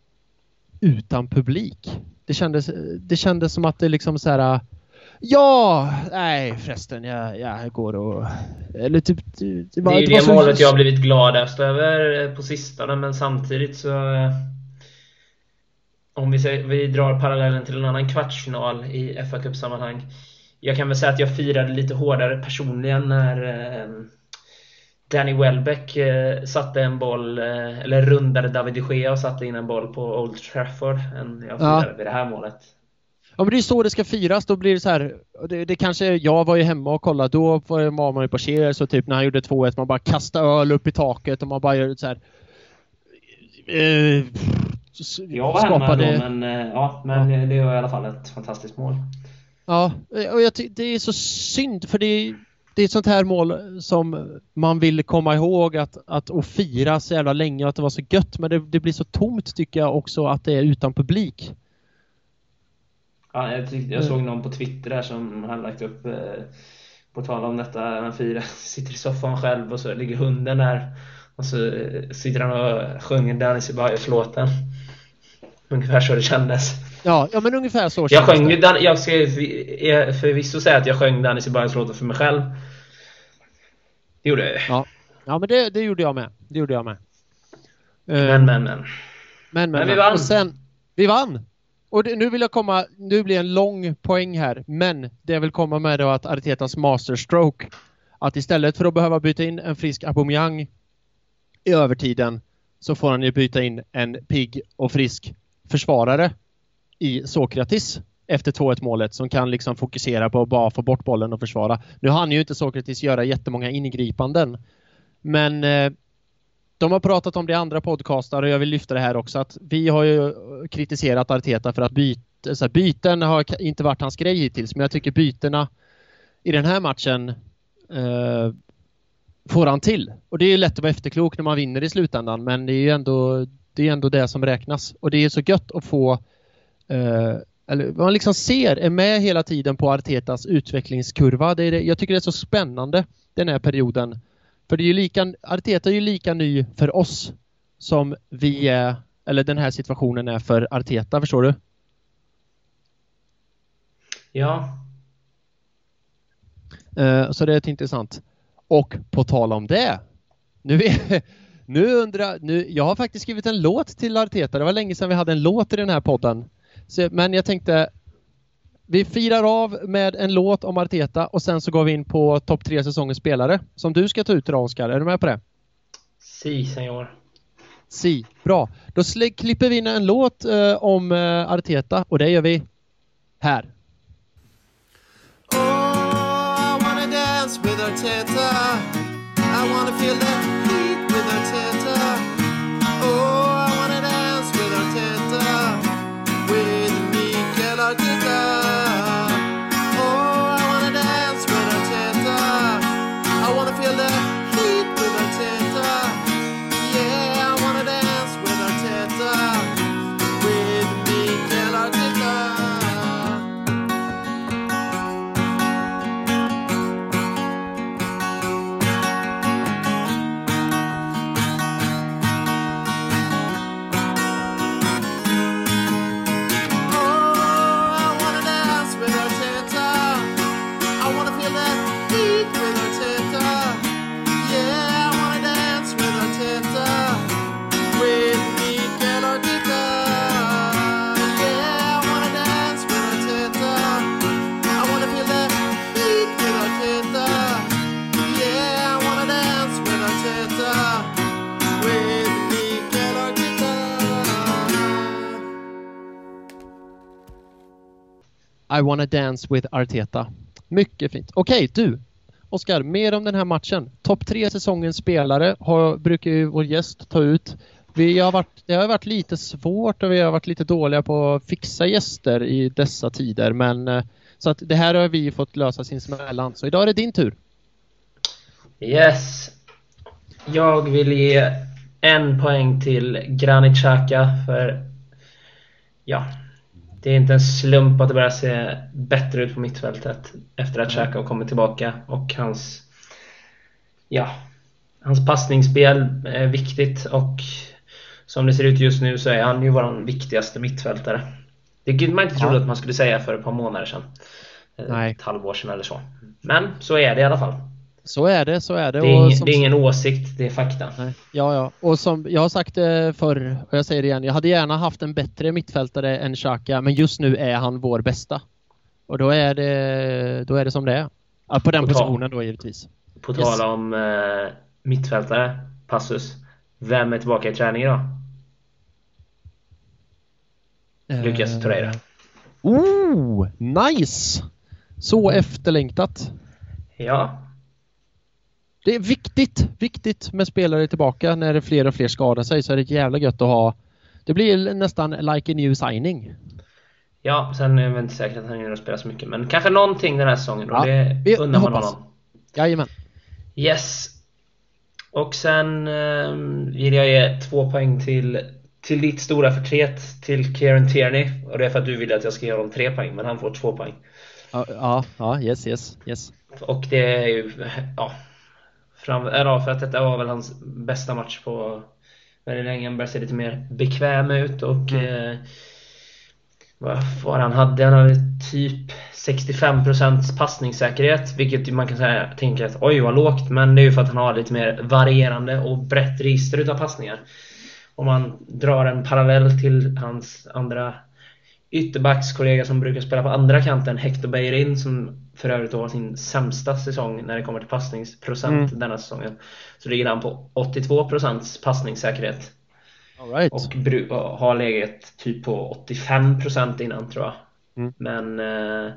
Utan publik. Det kändes, det kändes som att det liksom så här... Ja, nej förresten, jag, jag går och... Eller typ, det, var, det är ju det, det målet så... jag har blivit gladast över på sistone, men samtidigt så... Om vi, säger, vi drar parallellen till en annan kvartsfinal i F A Cup-sammanhang. Jag kan väl säga att jag firade lite hårdare personligen när eh, Danny Welbeck eh, satte en boll, eh, eller rundade David de Gea och satte in en boll på Old Trafford än jag firade ja. vid det här målet. Ja, men det är så det ska firas. Då blir det så här, det, det kanske, jag var ju hemma och kollade, då var man ju på Cheers så typ när han gjorde två ett, man bara kastar öl upp i taket och man bara gör så här eh, jag var skapade... hemma då, men, ja, men ja. det var i alla fall ett fantastiskt mål. Ja, och jag ty- det är så synd för det är, det är ett sånt här mål som man vill komma ihåg att, att och fira så jävla länge och att det var så gött, men det, det blir så tomt tycker jag också att det är utan publik. Ja, jag, tyckte, jag såg någon på Twitter där som hade lagt upp eh, på tal om detta, han fyra sitter i soffan själv och så ligger hunden där och så eh, sitter han och sjunger Danny Ceballos-låten. Ungefär så det kändes. Ja, ja men ungefär så jag sjöng det. Dan, jag ska förvisso säga att jag sjöng Danny Ceballos-låten för mig själv. Det gjorde jag. Ja, ja men det, det gjorde jag med. Det gjorde jag med. Men, men, men. Men, men, men vi vann. Och sen, vi vann. Och det, nu vill jag komma, nu blir en lång poäng här, men det jag vill komma med då att Artetas masterstroke, att istället för att behöva byta in en frisk Aubameyang i övertiden så får han ju byta in en pigg och frisk försvarare i Sokratis efter två ett målet som kan liksom fokusera på att bara få bort bollen och försvara. Nu hann ju inte Sokratis göra jättemånga ingripanden, men eh, de har pratat om det i andra podcastar och jag vill lyfta det här också, att vi har ju kritiserat Arteta för att byta, så här, byten har inte varit hans grej hittills, men jag tycker bytena i den här matchen eh, får han till. Och det är ju lätt att vara efterklok när man vinner i slutändan, men det är ju ändå det, är ändå det som räknas. Och det är så gött att få eh, eller man liksom ser, är med hela tiden på Artetas utvecklingskurva. Det är det, jag tycker det är så spännande den här perioden. För det är ju lika, Arteta är ju lika ny för oss som vi är, eller den här situationen är för Arteta, förstår du? Ja. Uh, så det är ett intressant. Och på tal om det, nu, är, nu undrar, nu, jag har faktiskt skrivit en låt till Arteta. Det var länge sedan vi hade en låt i den här podden. Så, men jag tänkte, vi firar av med en låt om Arteta och sen så går vi in på topp tre säsongens spelare som du ska ta ut idag, Oskar. Är du med på det? Si, senor. Si, bra. Då sl- klipper vi in en låt uh, om uh, Arteta och det gör vi här. Oh, I wanna dance with Arteta. I wanna feel the heat with Arteta. Oh, I wanna dance with Arteta. With Mikel Arteta. Oh, I wanna dance with Arteta. I wanna feel the heat with Arteta. Yeah, I wanna dance with Arteta. With Mikel Arteta. I wanna dance with Arteta. Mycket fint. Okej, du. Oskar, mer om den här matchen. Topp tre säsongens spelare har, brukar ju vår gäst ta ut. Vi har varit, det har varit lite svårt och vi har varit lite dåliga på att fixa gäster i dessa tider. Men så att det här har vi fått lösa sinsemellan. Så idag är det din tur. Yes. Jag vill ge en poäng till Granit Xhaka för ja, det är inte en slump att det börjar se bättre ut på mittfältet efter att Xhaka har kommit tillbaka och hans ja, hans passningsspel är viktigt och som det ser ut just nu så är han ju vår viktigaste mittfältare. Det kunde man inte trodde ja. att man skulle säga för ett par månader sedan. Nej. Ett halvår sedan eller så. Men så är det i alla fall. Så är det, så är det. Det är, ingen, och som... det är ingen åsikt, det är fakta. Nej. Ja, ja. Och som jag har sagt det förr, och jag säger det igen, jag hade gärna haft en bättre mittfältare än Xhaka, men just nu är han vår bästa. Och då är det, då är det som det är. Ja, på den på positionen tal, då givetvis. På tal yes. om eh, mittfältare, Passus. Vem är tillbaka i träning idag? Uh... Lucas Torreira. Oh, nice! Så mm. efterlängtat. Ja. Det är viktigt, viktigt med spelare tillbaka när det fler och fler skadar sig, så är det jävla gött att ha. Det blir nästan like a new signing. Ja, sen är jag inte säker att han hinner att spela så mycket. Men kanske någonting den här säsongen då. Ja, Det vi- undrar jag man hoppas. honom. Jajamän. Yes. Och sen eh, vill jag ge två poäng till, till ditt stora förtret, till Kieran Tierney. Och det är för att du vill att jag ska ge honom tre poäng, men han får två poäng. Ja, ja, ja, yes, yes, yes. Och det är ju, ja, fram, eller, för att detta var väl hans bästa match på väldigt länge. Han började se lite mer bekväm ut och eh, vad var han hade? Han hade typ sextiofem procent passningssäkerhet, vilket man kan säga, tänka att oj vad lågt, men det är ju för att han har lite mer varierande och brett register utav passningar. Om man drar en parallell till hans andra ytterbackskollega som brukar spela på andra kanten, Hector Bellerin, som för övrigt har sin sämsta säsong när det kommer till passningsprocent Mm. denna säsongen, så ligger han på åttiotvå procent passningssäkerhet. All right. Och bru- har legat typ på åttiofem procent innan, tror jag. Mm. Men eh,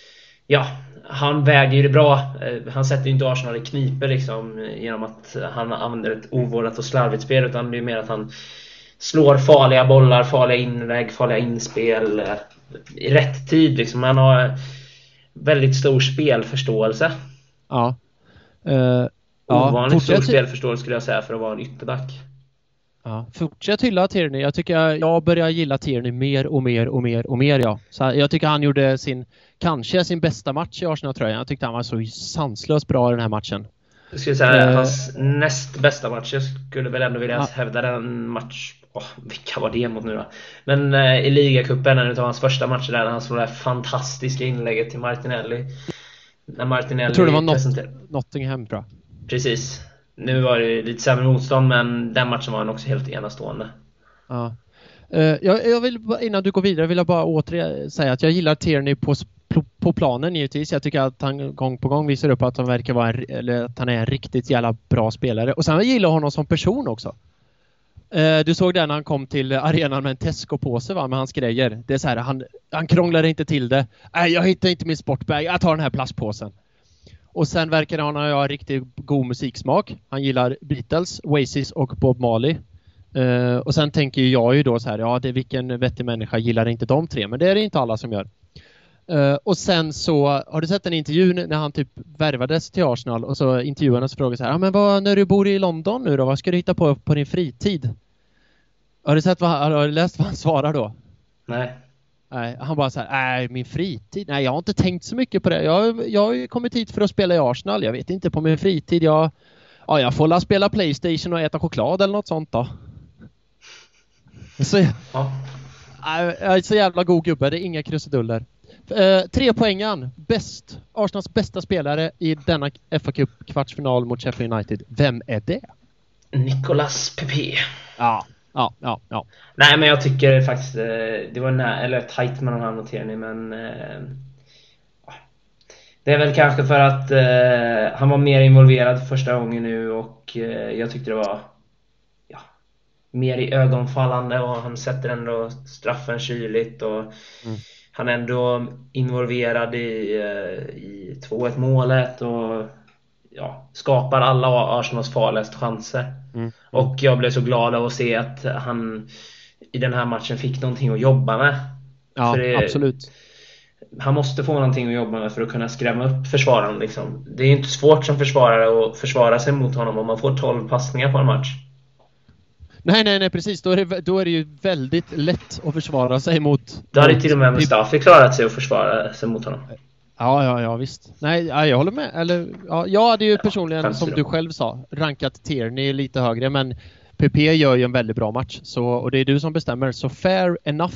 ja, han väger ju det bra. Eh, han sätter ju inte Arsenal i kniper liksom, genom att han använder ett ovårdat och slarvigt spel, utan det är mer att han slår farliga bollar, farliga inlägg, farliga inspel eh, i rätt tid liksom. Han har väldigt stor spelförståelse. Ja. Uh, ja. Ovanligt stor Fortsätt, spelförståelse skulle jag säga för att vara en ytterback. ja. Fortsätt hylla Tierney. Jag tycker jag, jag börjar gilla Tierney mer och mer och mer och mer, ja. Så jag tycker han gjorde sin, kanske sin bästa match i Arsenal-tröjan. Jag tyckte han var så sanslöst bra i den här matchen. Jag skulle säga Eh. hans näst bästa match. Jag skulle väl ändå vilja Ja. hävda den match. Åh, vilka var det mot nu då? Men eh, i ligacupen, en av hans första matcher där, han slår det här fantastiska inlägget till Martinelli. När Martinelli Jag tror det var Not- presenterade- Nottingham, tror jag. Precis. Nu var det lite sämre motstånd, men den matchen var han också helt enastående. Ja. Uh, jag, jag vill, bara- innan du går vidare vill jag bara återigen säga att jag gillar Tierney på, sp- på planen givetvis. Jag tycker att han gång på gång visar upp att han verkar vara en, eller att han är en riktigt jävla bra spelare. Och sen gillar jag honom som person också. Uh, du såg den när han kom till arenan med en Tesco-påse, va, med hans grejer. Det är så här, han, han krånglade inte till det. Nej, jag hittar inte min sportbag. Jag tar den här plastpåsen. Och sen verkar han ha riktigt god musiksmak. Han gillar Beatles, Oasis och Bob Marley. Uh, och sen tänker jag ju då så här, ja, det är vilken vettig människa gillar inte de tre, men det är det inte alla som gör. Uh, och sen så har du sett en intervju när han typ värvades till Arsenal, och så intervjuarna så frågar så här, ja, men vad, när du bor i London nu då, vad ska du hitta på på din fritid? Har du sett vad han, har du läst vad han svarar då? Nej. Nej, han bara så här, nej, min fritid, nej, jag har inte tänkt så mycket på det. Jag, jag har ju kommit hit för att spela i Arsenal, jag vet inte på min fritid, jag, ja, jag får la spela PlayStation och äta choklad eller något sånt då. Så, Ja. äh, så jävla god gubbe, det är inga krusiduller. Uh, tre poängen, bäst, Arsenals bästa spelare i denna F A Cup kvartsfinal mot Sheffield United. Vem är det? Nicolas Pepe. Ja, ja, ja, ja. Nej, men jag tycker faktiskt eh, det var nä- eller tajt mellan han och Tierney, men eh, det är väl kanske för att eh, han var mer involverad första gången nu, och eh, jag tyckte det var ja, mer i ögonfallande, och han sätter ändå straffen kyligt, och Mm. han är ändå involverad i, eh, i två ett målet och ja, skapar alla Arsenals farligaste chanser. Mm. Och jag blev så glad av att se att han i den här matchen fick någonting att jobba med. Ja, För det- absolut. Han måste få någonting att jobba med för att kunna skrämma upp försvararen liksom. Det är inte svårt som försvarare att försvara sig mot honom om man får tolv passningar på en match. Nej, nej, nej, precis. Då är det, då är det ju väldigt lätt att försvara sig mot... Då hade mot- till och med Mustafi klarat sig att försvara sig mot honom. Ja, ja, ja, visst. Nej, ja, jag håller med. Eller, ja, jag hade ju personligen, kanske som då. du själv sa, rankat Tierney lite högre, men P P gör ju en väldigt bra match. Så, och det är du som bestämmer, så fair enough.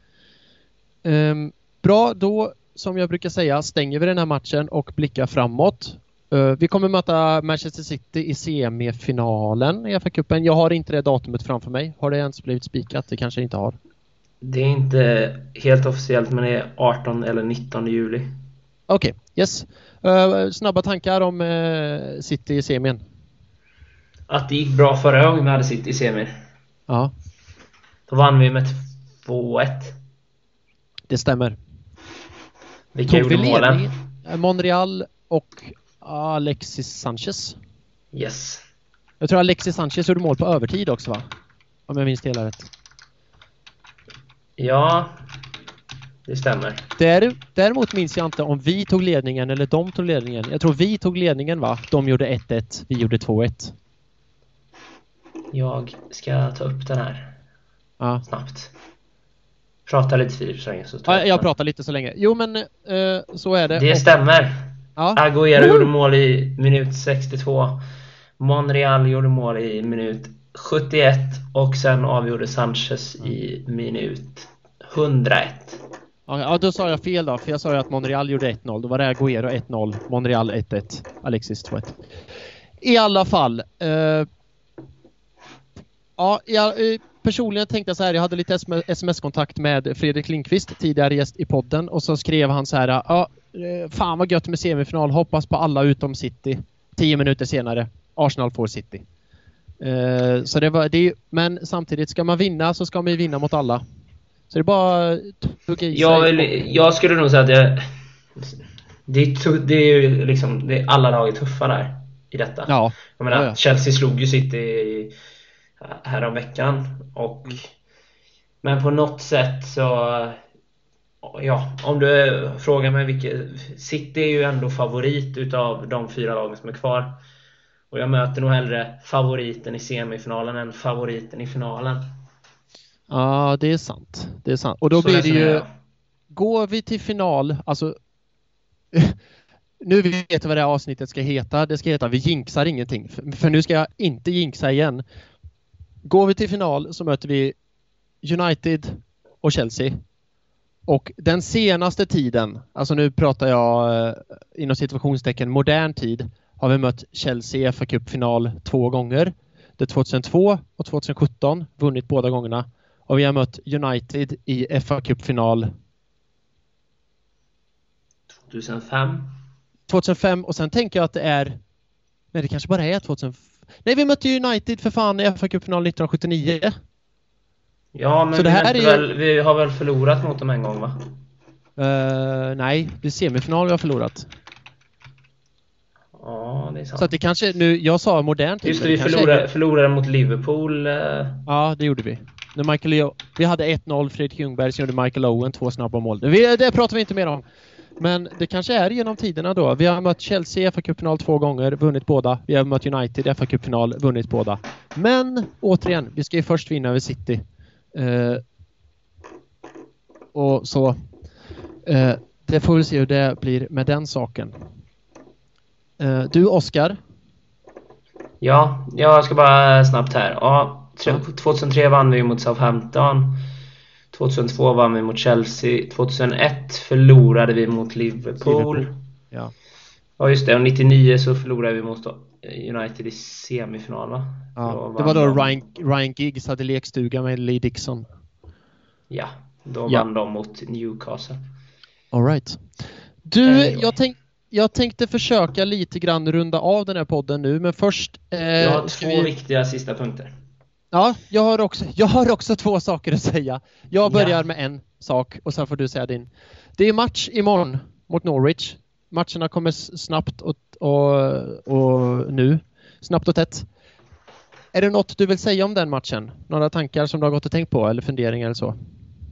Ehm, bra, då, som jag brukar säga, stänger vi den här matchen och blickar framåt. Uh, vi kommer möta Manchester City i semifinalen i F A-cupen. Jag har inte det datumet framför mig. Har det ens blivit spikat? Det kanske inte har. Det är inte helt officiellt, men det är artonde eller nittonde juli. Okej, okay, yes. Uh, snabba tankar om uh, City i semin. Att det gick bra förra gången vi hade City i semi. Ja, Då vann vi med två ett. det stämmer. Vilka Tog vi gjorde målen? ledningen? Uh, Monreal och Alexis Sanchez. Yes. Jag tror Alexis Sanchez gjorde mål på övertid också, va? Om jag minns det hela rätt. Ja. det stämmer. Där, däremot minns jag inte om vi tog ledningen eller de tog ledningen. Jag tror vi tog ledningen, va? De gjorde ett ett, vi gjorde två ett. Jag ska ta upp den här Ja. snabbt. Prata lite Filip så länge. Så Ja, jag pratar lite så länge. Jo, men eh, så är det. Det Och, stämmer. ja. Agüero gjorde mål i minut sextiotvå. Monreal gjorde mål i minut sjuttioett. Och sen avgjorde Sanchez i minut hundraett. Ja, då sa jag fel då. För jag sa ju att Monreal gjorde ett noll. Då var det Agüero ett noll. Monreal ett ett. Alexis två ett. I alla fall. Eh, ja, jag, eh, personligen tänkte jag så här. Jag hade lite sms-kontakt med Fredrik Lindqvist, tidigare gäst i podden. Och så skrev han så här. Ja, eh, fan vad gött med semifinal. Hoppas på alla utom City. Tio minuter senare. Arsenal får City. Uh, så det var det, men samtidigt ska man vinna så ska man ju vinna mot alla. Så det är bara tugga i sig. Jag, vill, jag skulle nog säga att jag, det, är, det är ju liksom det är alla lag är tuffa där i detta. Ja. Jag menar, Ja, ja. Chelsea slog ju City i, här om veckan och Mm. men på något sätt så ja, om du frågar mig vilket City är ju ändå favorit utav de fyra lagen som är kvar. Och jag möter nog hellre favoriten i semifinalen än favoriten i finalen. Ja, det är sant. Det är sant. Och då Så blir det ju, jag. går vi till final, alltså nu vet jag vad det här avsnittet ska heta. Det ska heta Vi jinxar ingenting. För, för nu ska jag inte jinxa igen. Går vi till final så möter vi United och Chelsea. Och den senaste tiden, alltså nu pratar jag eh, inom situationstecken modern tid, har vi mött Chelsea i F A Cup-final två gånger. Det är tjugohundratvå och tjugosjutton, vunnit båda gångerna. Och vi har mött United i F A Cup-final tjugohundrafem. tjugohundrafem, och sen tänker jag att det är... Nej, det kanske bara är tjugohundrafem. Nej, vi mötte United för fan i F A Cup-final nittonhundrasjuttionio. Ja, men Så det vi, här är ju- väl, vi har väl förlorat mot dem en gång, va? Uh, nej, det är semifinal vi har förlorat. Ja, det är sant. Så att det kanske... Nu, jag sa modern tid. Just det, men vi kanske förlorade, är- förlorade mot Liverpool. eh, Ja, det gjorde vi. När Michael Leo, vi hade ett noll, Fredrik Ljungberg, så gjorde Michael Owen två snabba mål. Det, det pratar vi inte mer om. Men det kanske är genom tiderna då. Vi har mött Chelsea i F A Cup-final två gånger, vunnit båda. Vi har mött United i F A Cup-final, vunnit båda. Men återigen, vi ska ju först vinna över City. Eh, och så... Eh, det får vi se hur det blir med den saken. Eh, du, Oskar. Ja, jag ska bara snabbt här. Ja, tjugohundratre vann vi mot Southampton. tjugohundratvå vann vi mot Chelsea. tjugohundraett förlorade vi mot Liverpool. Liverpool. Ja. Ja, just det. Och nittionio så förlorade vi mot United i semifinal, va? Ja, Då det var då vann de- Ryan, Ryan Giggs hade lekstuga med Lee Dixon. Ja, då Ja. vann de mot Newcastle. All right. Du, Anyway. jag, tänk, jag tänkte försöka lite grann runda av den här podden nu, men först... Eh, Jag har ska två vi... viktiga sista punkter. Ja, jag har, också, jag har också två saker att säga. Jag börjar Ja. med en sak och sen får du säga din. Det är match imorgon mot Norwich. Matcherna kommer s- snabbt och, och, och nu. Snabbt och tätt. Är det något du vill säga om den matchen? Några tankar som du har gått och tänkt på eller funderingar eller så?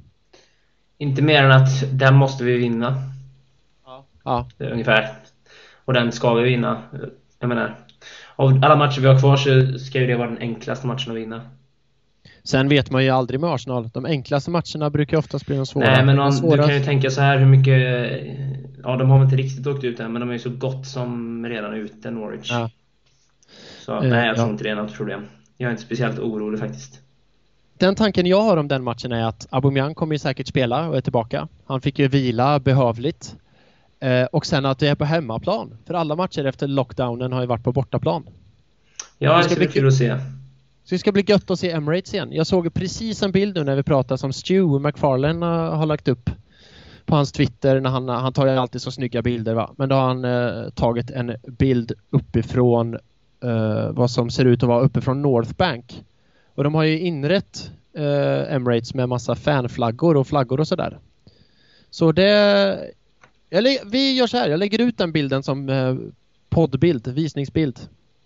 Inte mer än att den måste vi vinna. Ja, Det är ungefär. Och den ska vi vinna. Jag menar, av alla matcher vi har kvar så ska ju det vara den enklaste matchen att vinna. sen vet man ju aldrig med Arsenal. De enklaste matcherna brukar oftast bli de svåra. Nej, men De någon, svåra... du kan ju tänka så här hur mycket... Ja, de har väl inte riktigt åkt ut än, men de är ju så gott som redan ute, Norwich. Ja. Så Eh, nej, jag tror ja. inte det är något problem. Jag är inte speciellt orolig faktiskt. Den tanken jag har om den matchen är att Aubameyang kommer ju säkert spela och är tillbaka. Han fick ju vila behövligt. Eh, och sen att det är på hemmaplan. För alla matcher efter lockdownen har ju varit på bortaplan. Ja, Det det ska ska bli bli kul att se. Så det ska bli gött att se Emirates igen. Jag såg precis en bild nu när vi pratade som Stu McFarlane har, har lagt upp på hans Twitter. När han, han tar ju alltid så snygga bilder, va? Men då har han eh, tagit en bild uppifrån eh, vad som ser ut att vara uppifrån North Bank. Och de har ju inrett eh, Emirates med massa fanflaggor och flaggor och sådär. Så det... Jag lä- vi gör så här, jag lägger ut den bilden som eh, poddbild, visningsbild.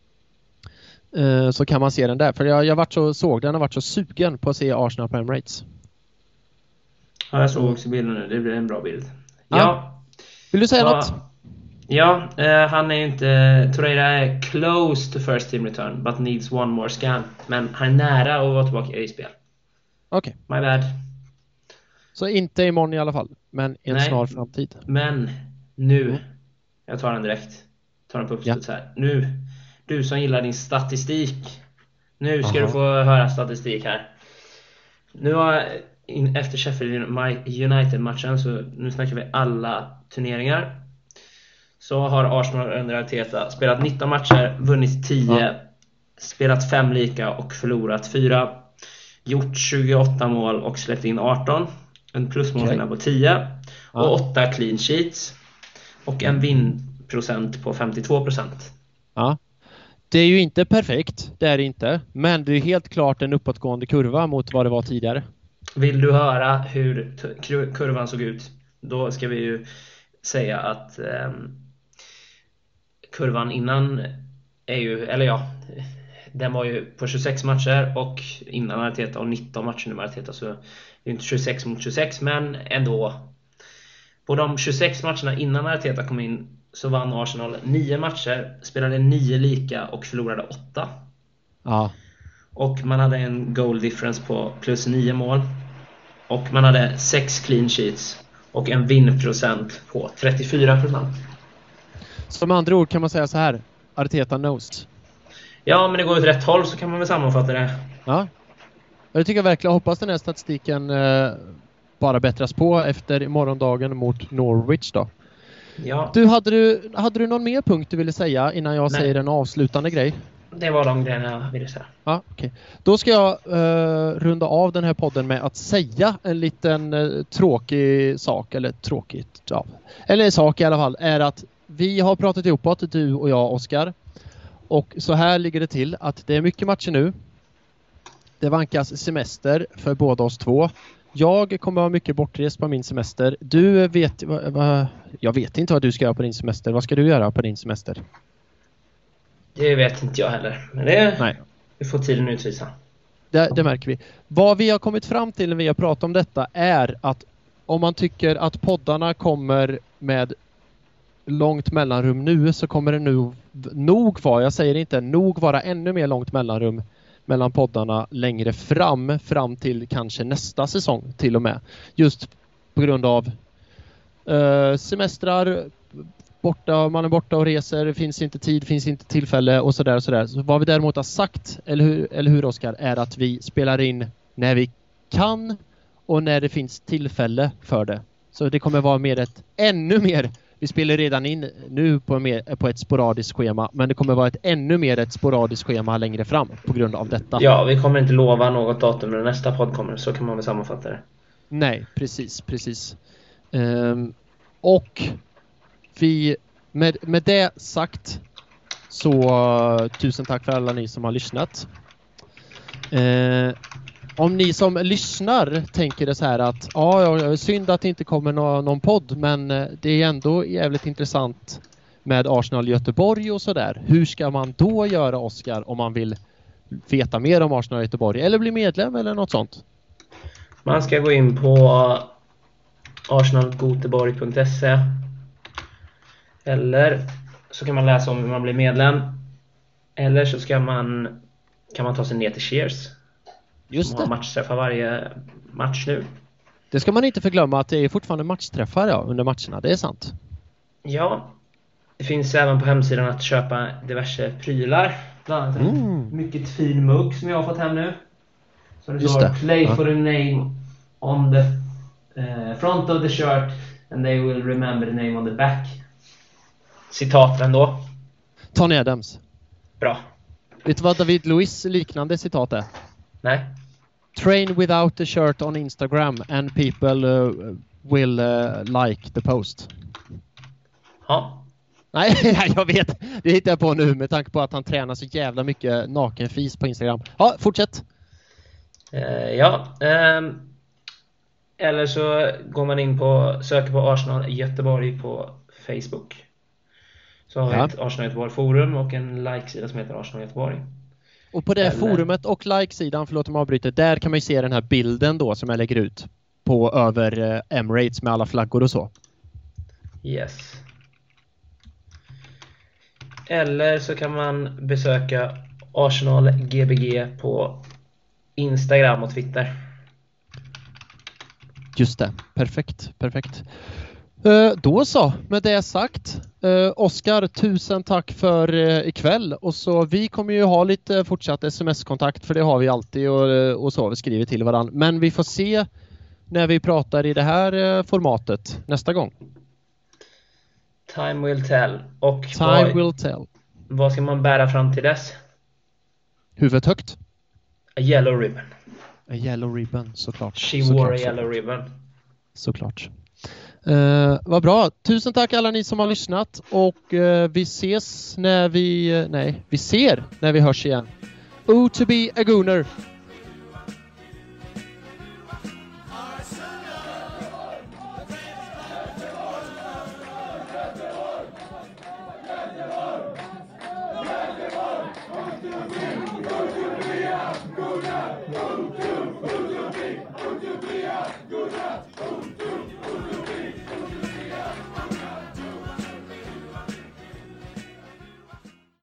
Eh, så kan man se den där. För jag, jag varit så, såg den och varit så sugen på att se Arsenal på Emirates. Ja, jag såg också bilden nu. Det blir en bra bild. Ja. Ja. Vill du säga ja. något? Ja, eh, han är ju inte... Torreira är close to first team return, but needs one more scan. Men han är nära att vara tillbaka i spel. Okej. My bad. Så inte imorgon i alla fall, men i en Nej. snar framtid. Men nu, Mm. jag tar den direkt. Tar den på Ja. uppstuds här. Nu, du som gillar din statistik. Nu ska Aha. du få höra statistik här. Nu har, in, efter Sheffield United-matchen, så nu snackar vi alla turneringar. Så har Arsenal under Arteta spelat nitton matcher, vunnit tio, Ja. spelat fem lika och förlorat fyra. Gjort tjugoåtta mål och släppt in arton. En plusmålskillnad Okej. på tio. Ja. Och åtta clean sheets. Och en vinnprocent på femtiotvå procent. Ja. Det är ju inte perfekt, det är det inte. Men det är helt klart en uppåtgående kurva mot vad det var tidigare. Vill du höra hur t- kru- kurvan såg ut? Då ska vi ju säga att ehm, kurvan innan är ju, eller ja, den var ju på tjugosex matcher och innan Arteta, och nitton matcher nu med Arteta, så det är inte tjugosex mot tjugosex, men ändå. På de tjugosex matcherna innan Arteta kom in så vann Arsenal nio matcher, spelade nio lika och förlorade åtta. Ja. Och man hade en goal difference på plus nio mål. Och man hade sex clean sheets och en vinnprocent på trettiofyra procent. Som andra ord kan man säga så här. Arteta knows. Ja, men det går åt rätt håll, så kan man väl sammanfatta det. Ja. Jag tycker jag verkligen, hoppas den här statistiken eh, bara bättras på efter morgondagen mot Norwich då. Ja, Du, hade du, hade du någon mer punkt du ville säga innan jag Nej. säger en avslutande grej? det var de grejerna jag ville säga. Ja, okej. Då ska jag eh, runda av den här podden med att säga en liten eh, tråkig sak, eller tråkigt, ja. Eller en sak i alla fall, är att vi har pratat ihop åt, du och jag, Oskar. Och så här ligger det till att det är mycket matcher nu. Det vankas semester för båda oss två. Jag kommer vara mycket bortrest på min semester. Du vet, va, va, jag vet inte vad du ska göra på din semester. Vad ska du göra på din semester? Det vet inte jag heller. Men det Nej. vi får tiden utvisa. Det, det märker vi. Vad vi har kommit fram till när vi har pratat om detta är att om man tycker att poddarna kommer med långt mellanrum nu, så kommer det nu nog vara, jag säger inte nog vara ännu mer långt mellanrum mellan poddarna längre fram, fram till kanske nästa säsong till och med. Just på grund av eh, semestrar, borta, man är borta och reser, finns inte tid, finns inte tillfälle och sådär och sådär. Så vad vi däremot har sagt, eller hur, eller hur Oskar, är att vi spelar in när vi kan och när det finns tillfälle för det. Så det kommer vara mer ett, ännu mer, vi spelar redan in nu på, mer, på ett sporadiskt schema, men det kommer vara ett ännu mer ett sporadiskt schema längre fram på grund av detta. Ja, vi kommer inte lova något datum när nästa podd kommer, så kan man väl sammanfatta det. Nej, precis, precis. Um, och vi, med, med det sagt, så uh, tusen tack för alla ni som har lyssnat. Uh, om ni som lyssnar tänker det så här att ja, ja, synd att det inte kommer nå, någon podd, men uh, det är ändå jävligt intressant med Arsenal Göteborg och sådär. Hur ska man då göra, Oskar, om man vill veta mer om Arsenal Göteborg eller bli medlem eller något sånt? Man ska gå in på arsenal goteborg punkt se, eller så kan man läsa om hur man blir medlem, eller så ska man kan man ta sig ner till Cheers. Just Som det. har matchträffar varje match nu. Det ska man inte förglömma, att det är fortfarande matchträffar ja, under matcherna, det är sant. Ja, det finns även på hemsidan att köpa diverse prylar. Bland annat en Mm. mycket fin mugg som jag har fått hem nu. Så det Just står det. play Ja. for the name on the uh, front of the shirt and they will remember the name on the back. Citaten då. Tony Adams. Bra. Vet du vad David Luiz liknande citat är? Nej. Train without the shirt on Instagram and people uh, will uh, like the post. Ja. Nej, jag vet. Det hittar jag på nu med tanke på att han tränar så jävla mycket nakenfis på Instagram. Ja, fortsätt. Uh, ja. Um, eller så går man in på, söker på Arsenal Göteborg på Facebook. Så har vi Ja. ett Arsenal Göteborg forum och en like-sida som heter Arsenal Göteborg. Och på det Eller- forumet och like-sidan, förlåt om jag avbryter, där kan man ju se den här bilden då som jag lägger ut. på över eh, Emirates med alla flaggor och så. Yes. Eller så kan man besöka Arsenal G B G på Instagram och Twitter. Just det, perfekt, perfekt. Uh, då så, med det sagt. Uh, Oskar, tusen tack för uh, ikväll. Och så vi kommer ju ha lite fortsatt sms-kontakt, för det har vi alltid och, och så har vi skrivit till varandra. Men vi får se när vi pratar i det här uh, formatet nästa gång. Time will tell. Och Time vad, will tell. vad ska man bära fram till dess? Huvudet högt. A yellow ribbon. A yellow ribbon, såklart. She såklart, wore a såklart. yellow ribbon. Såklart. Uh, vad bra. Tusen tack alla ni som har lyssnat. Och uh, vi ses när vi... Uh, nej, vi ser när vi hörs igen. Oh, to be a gooner.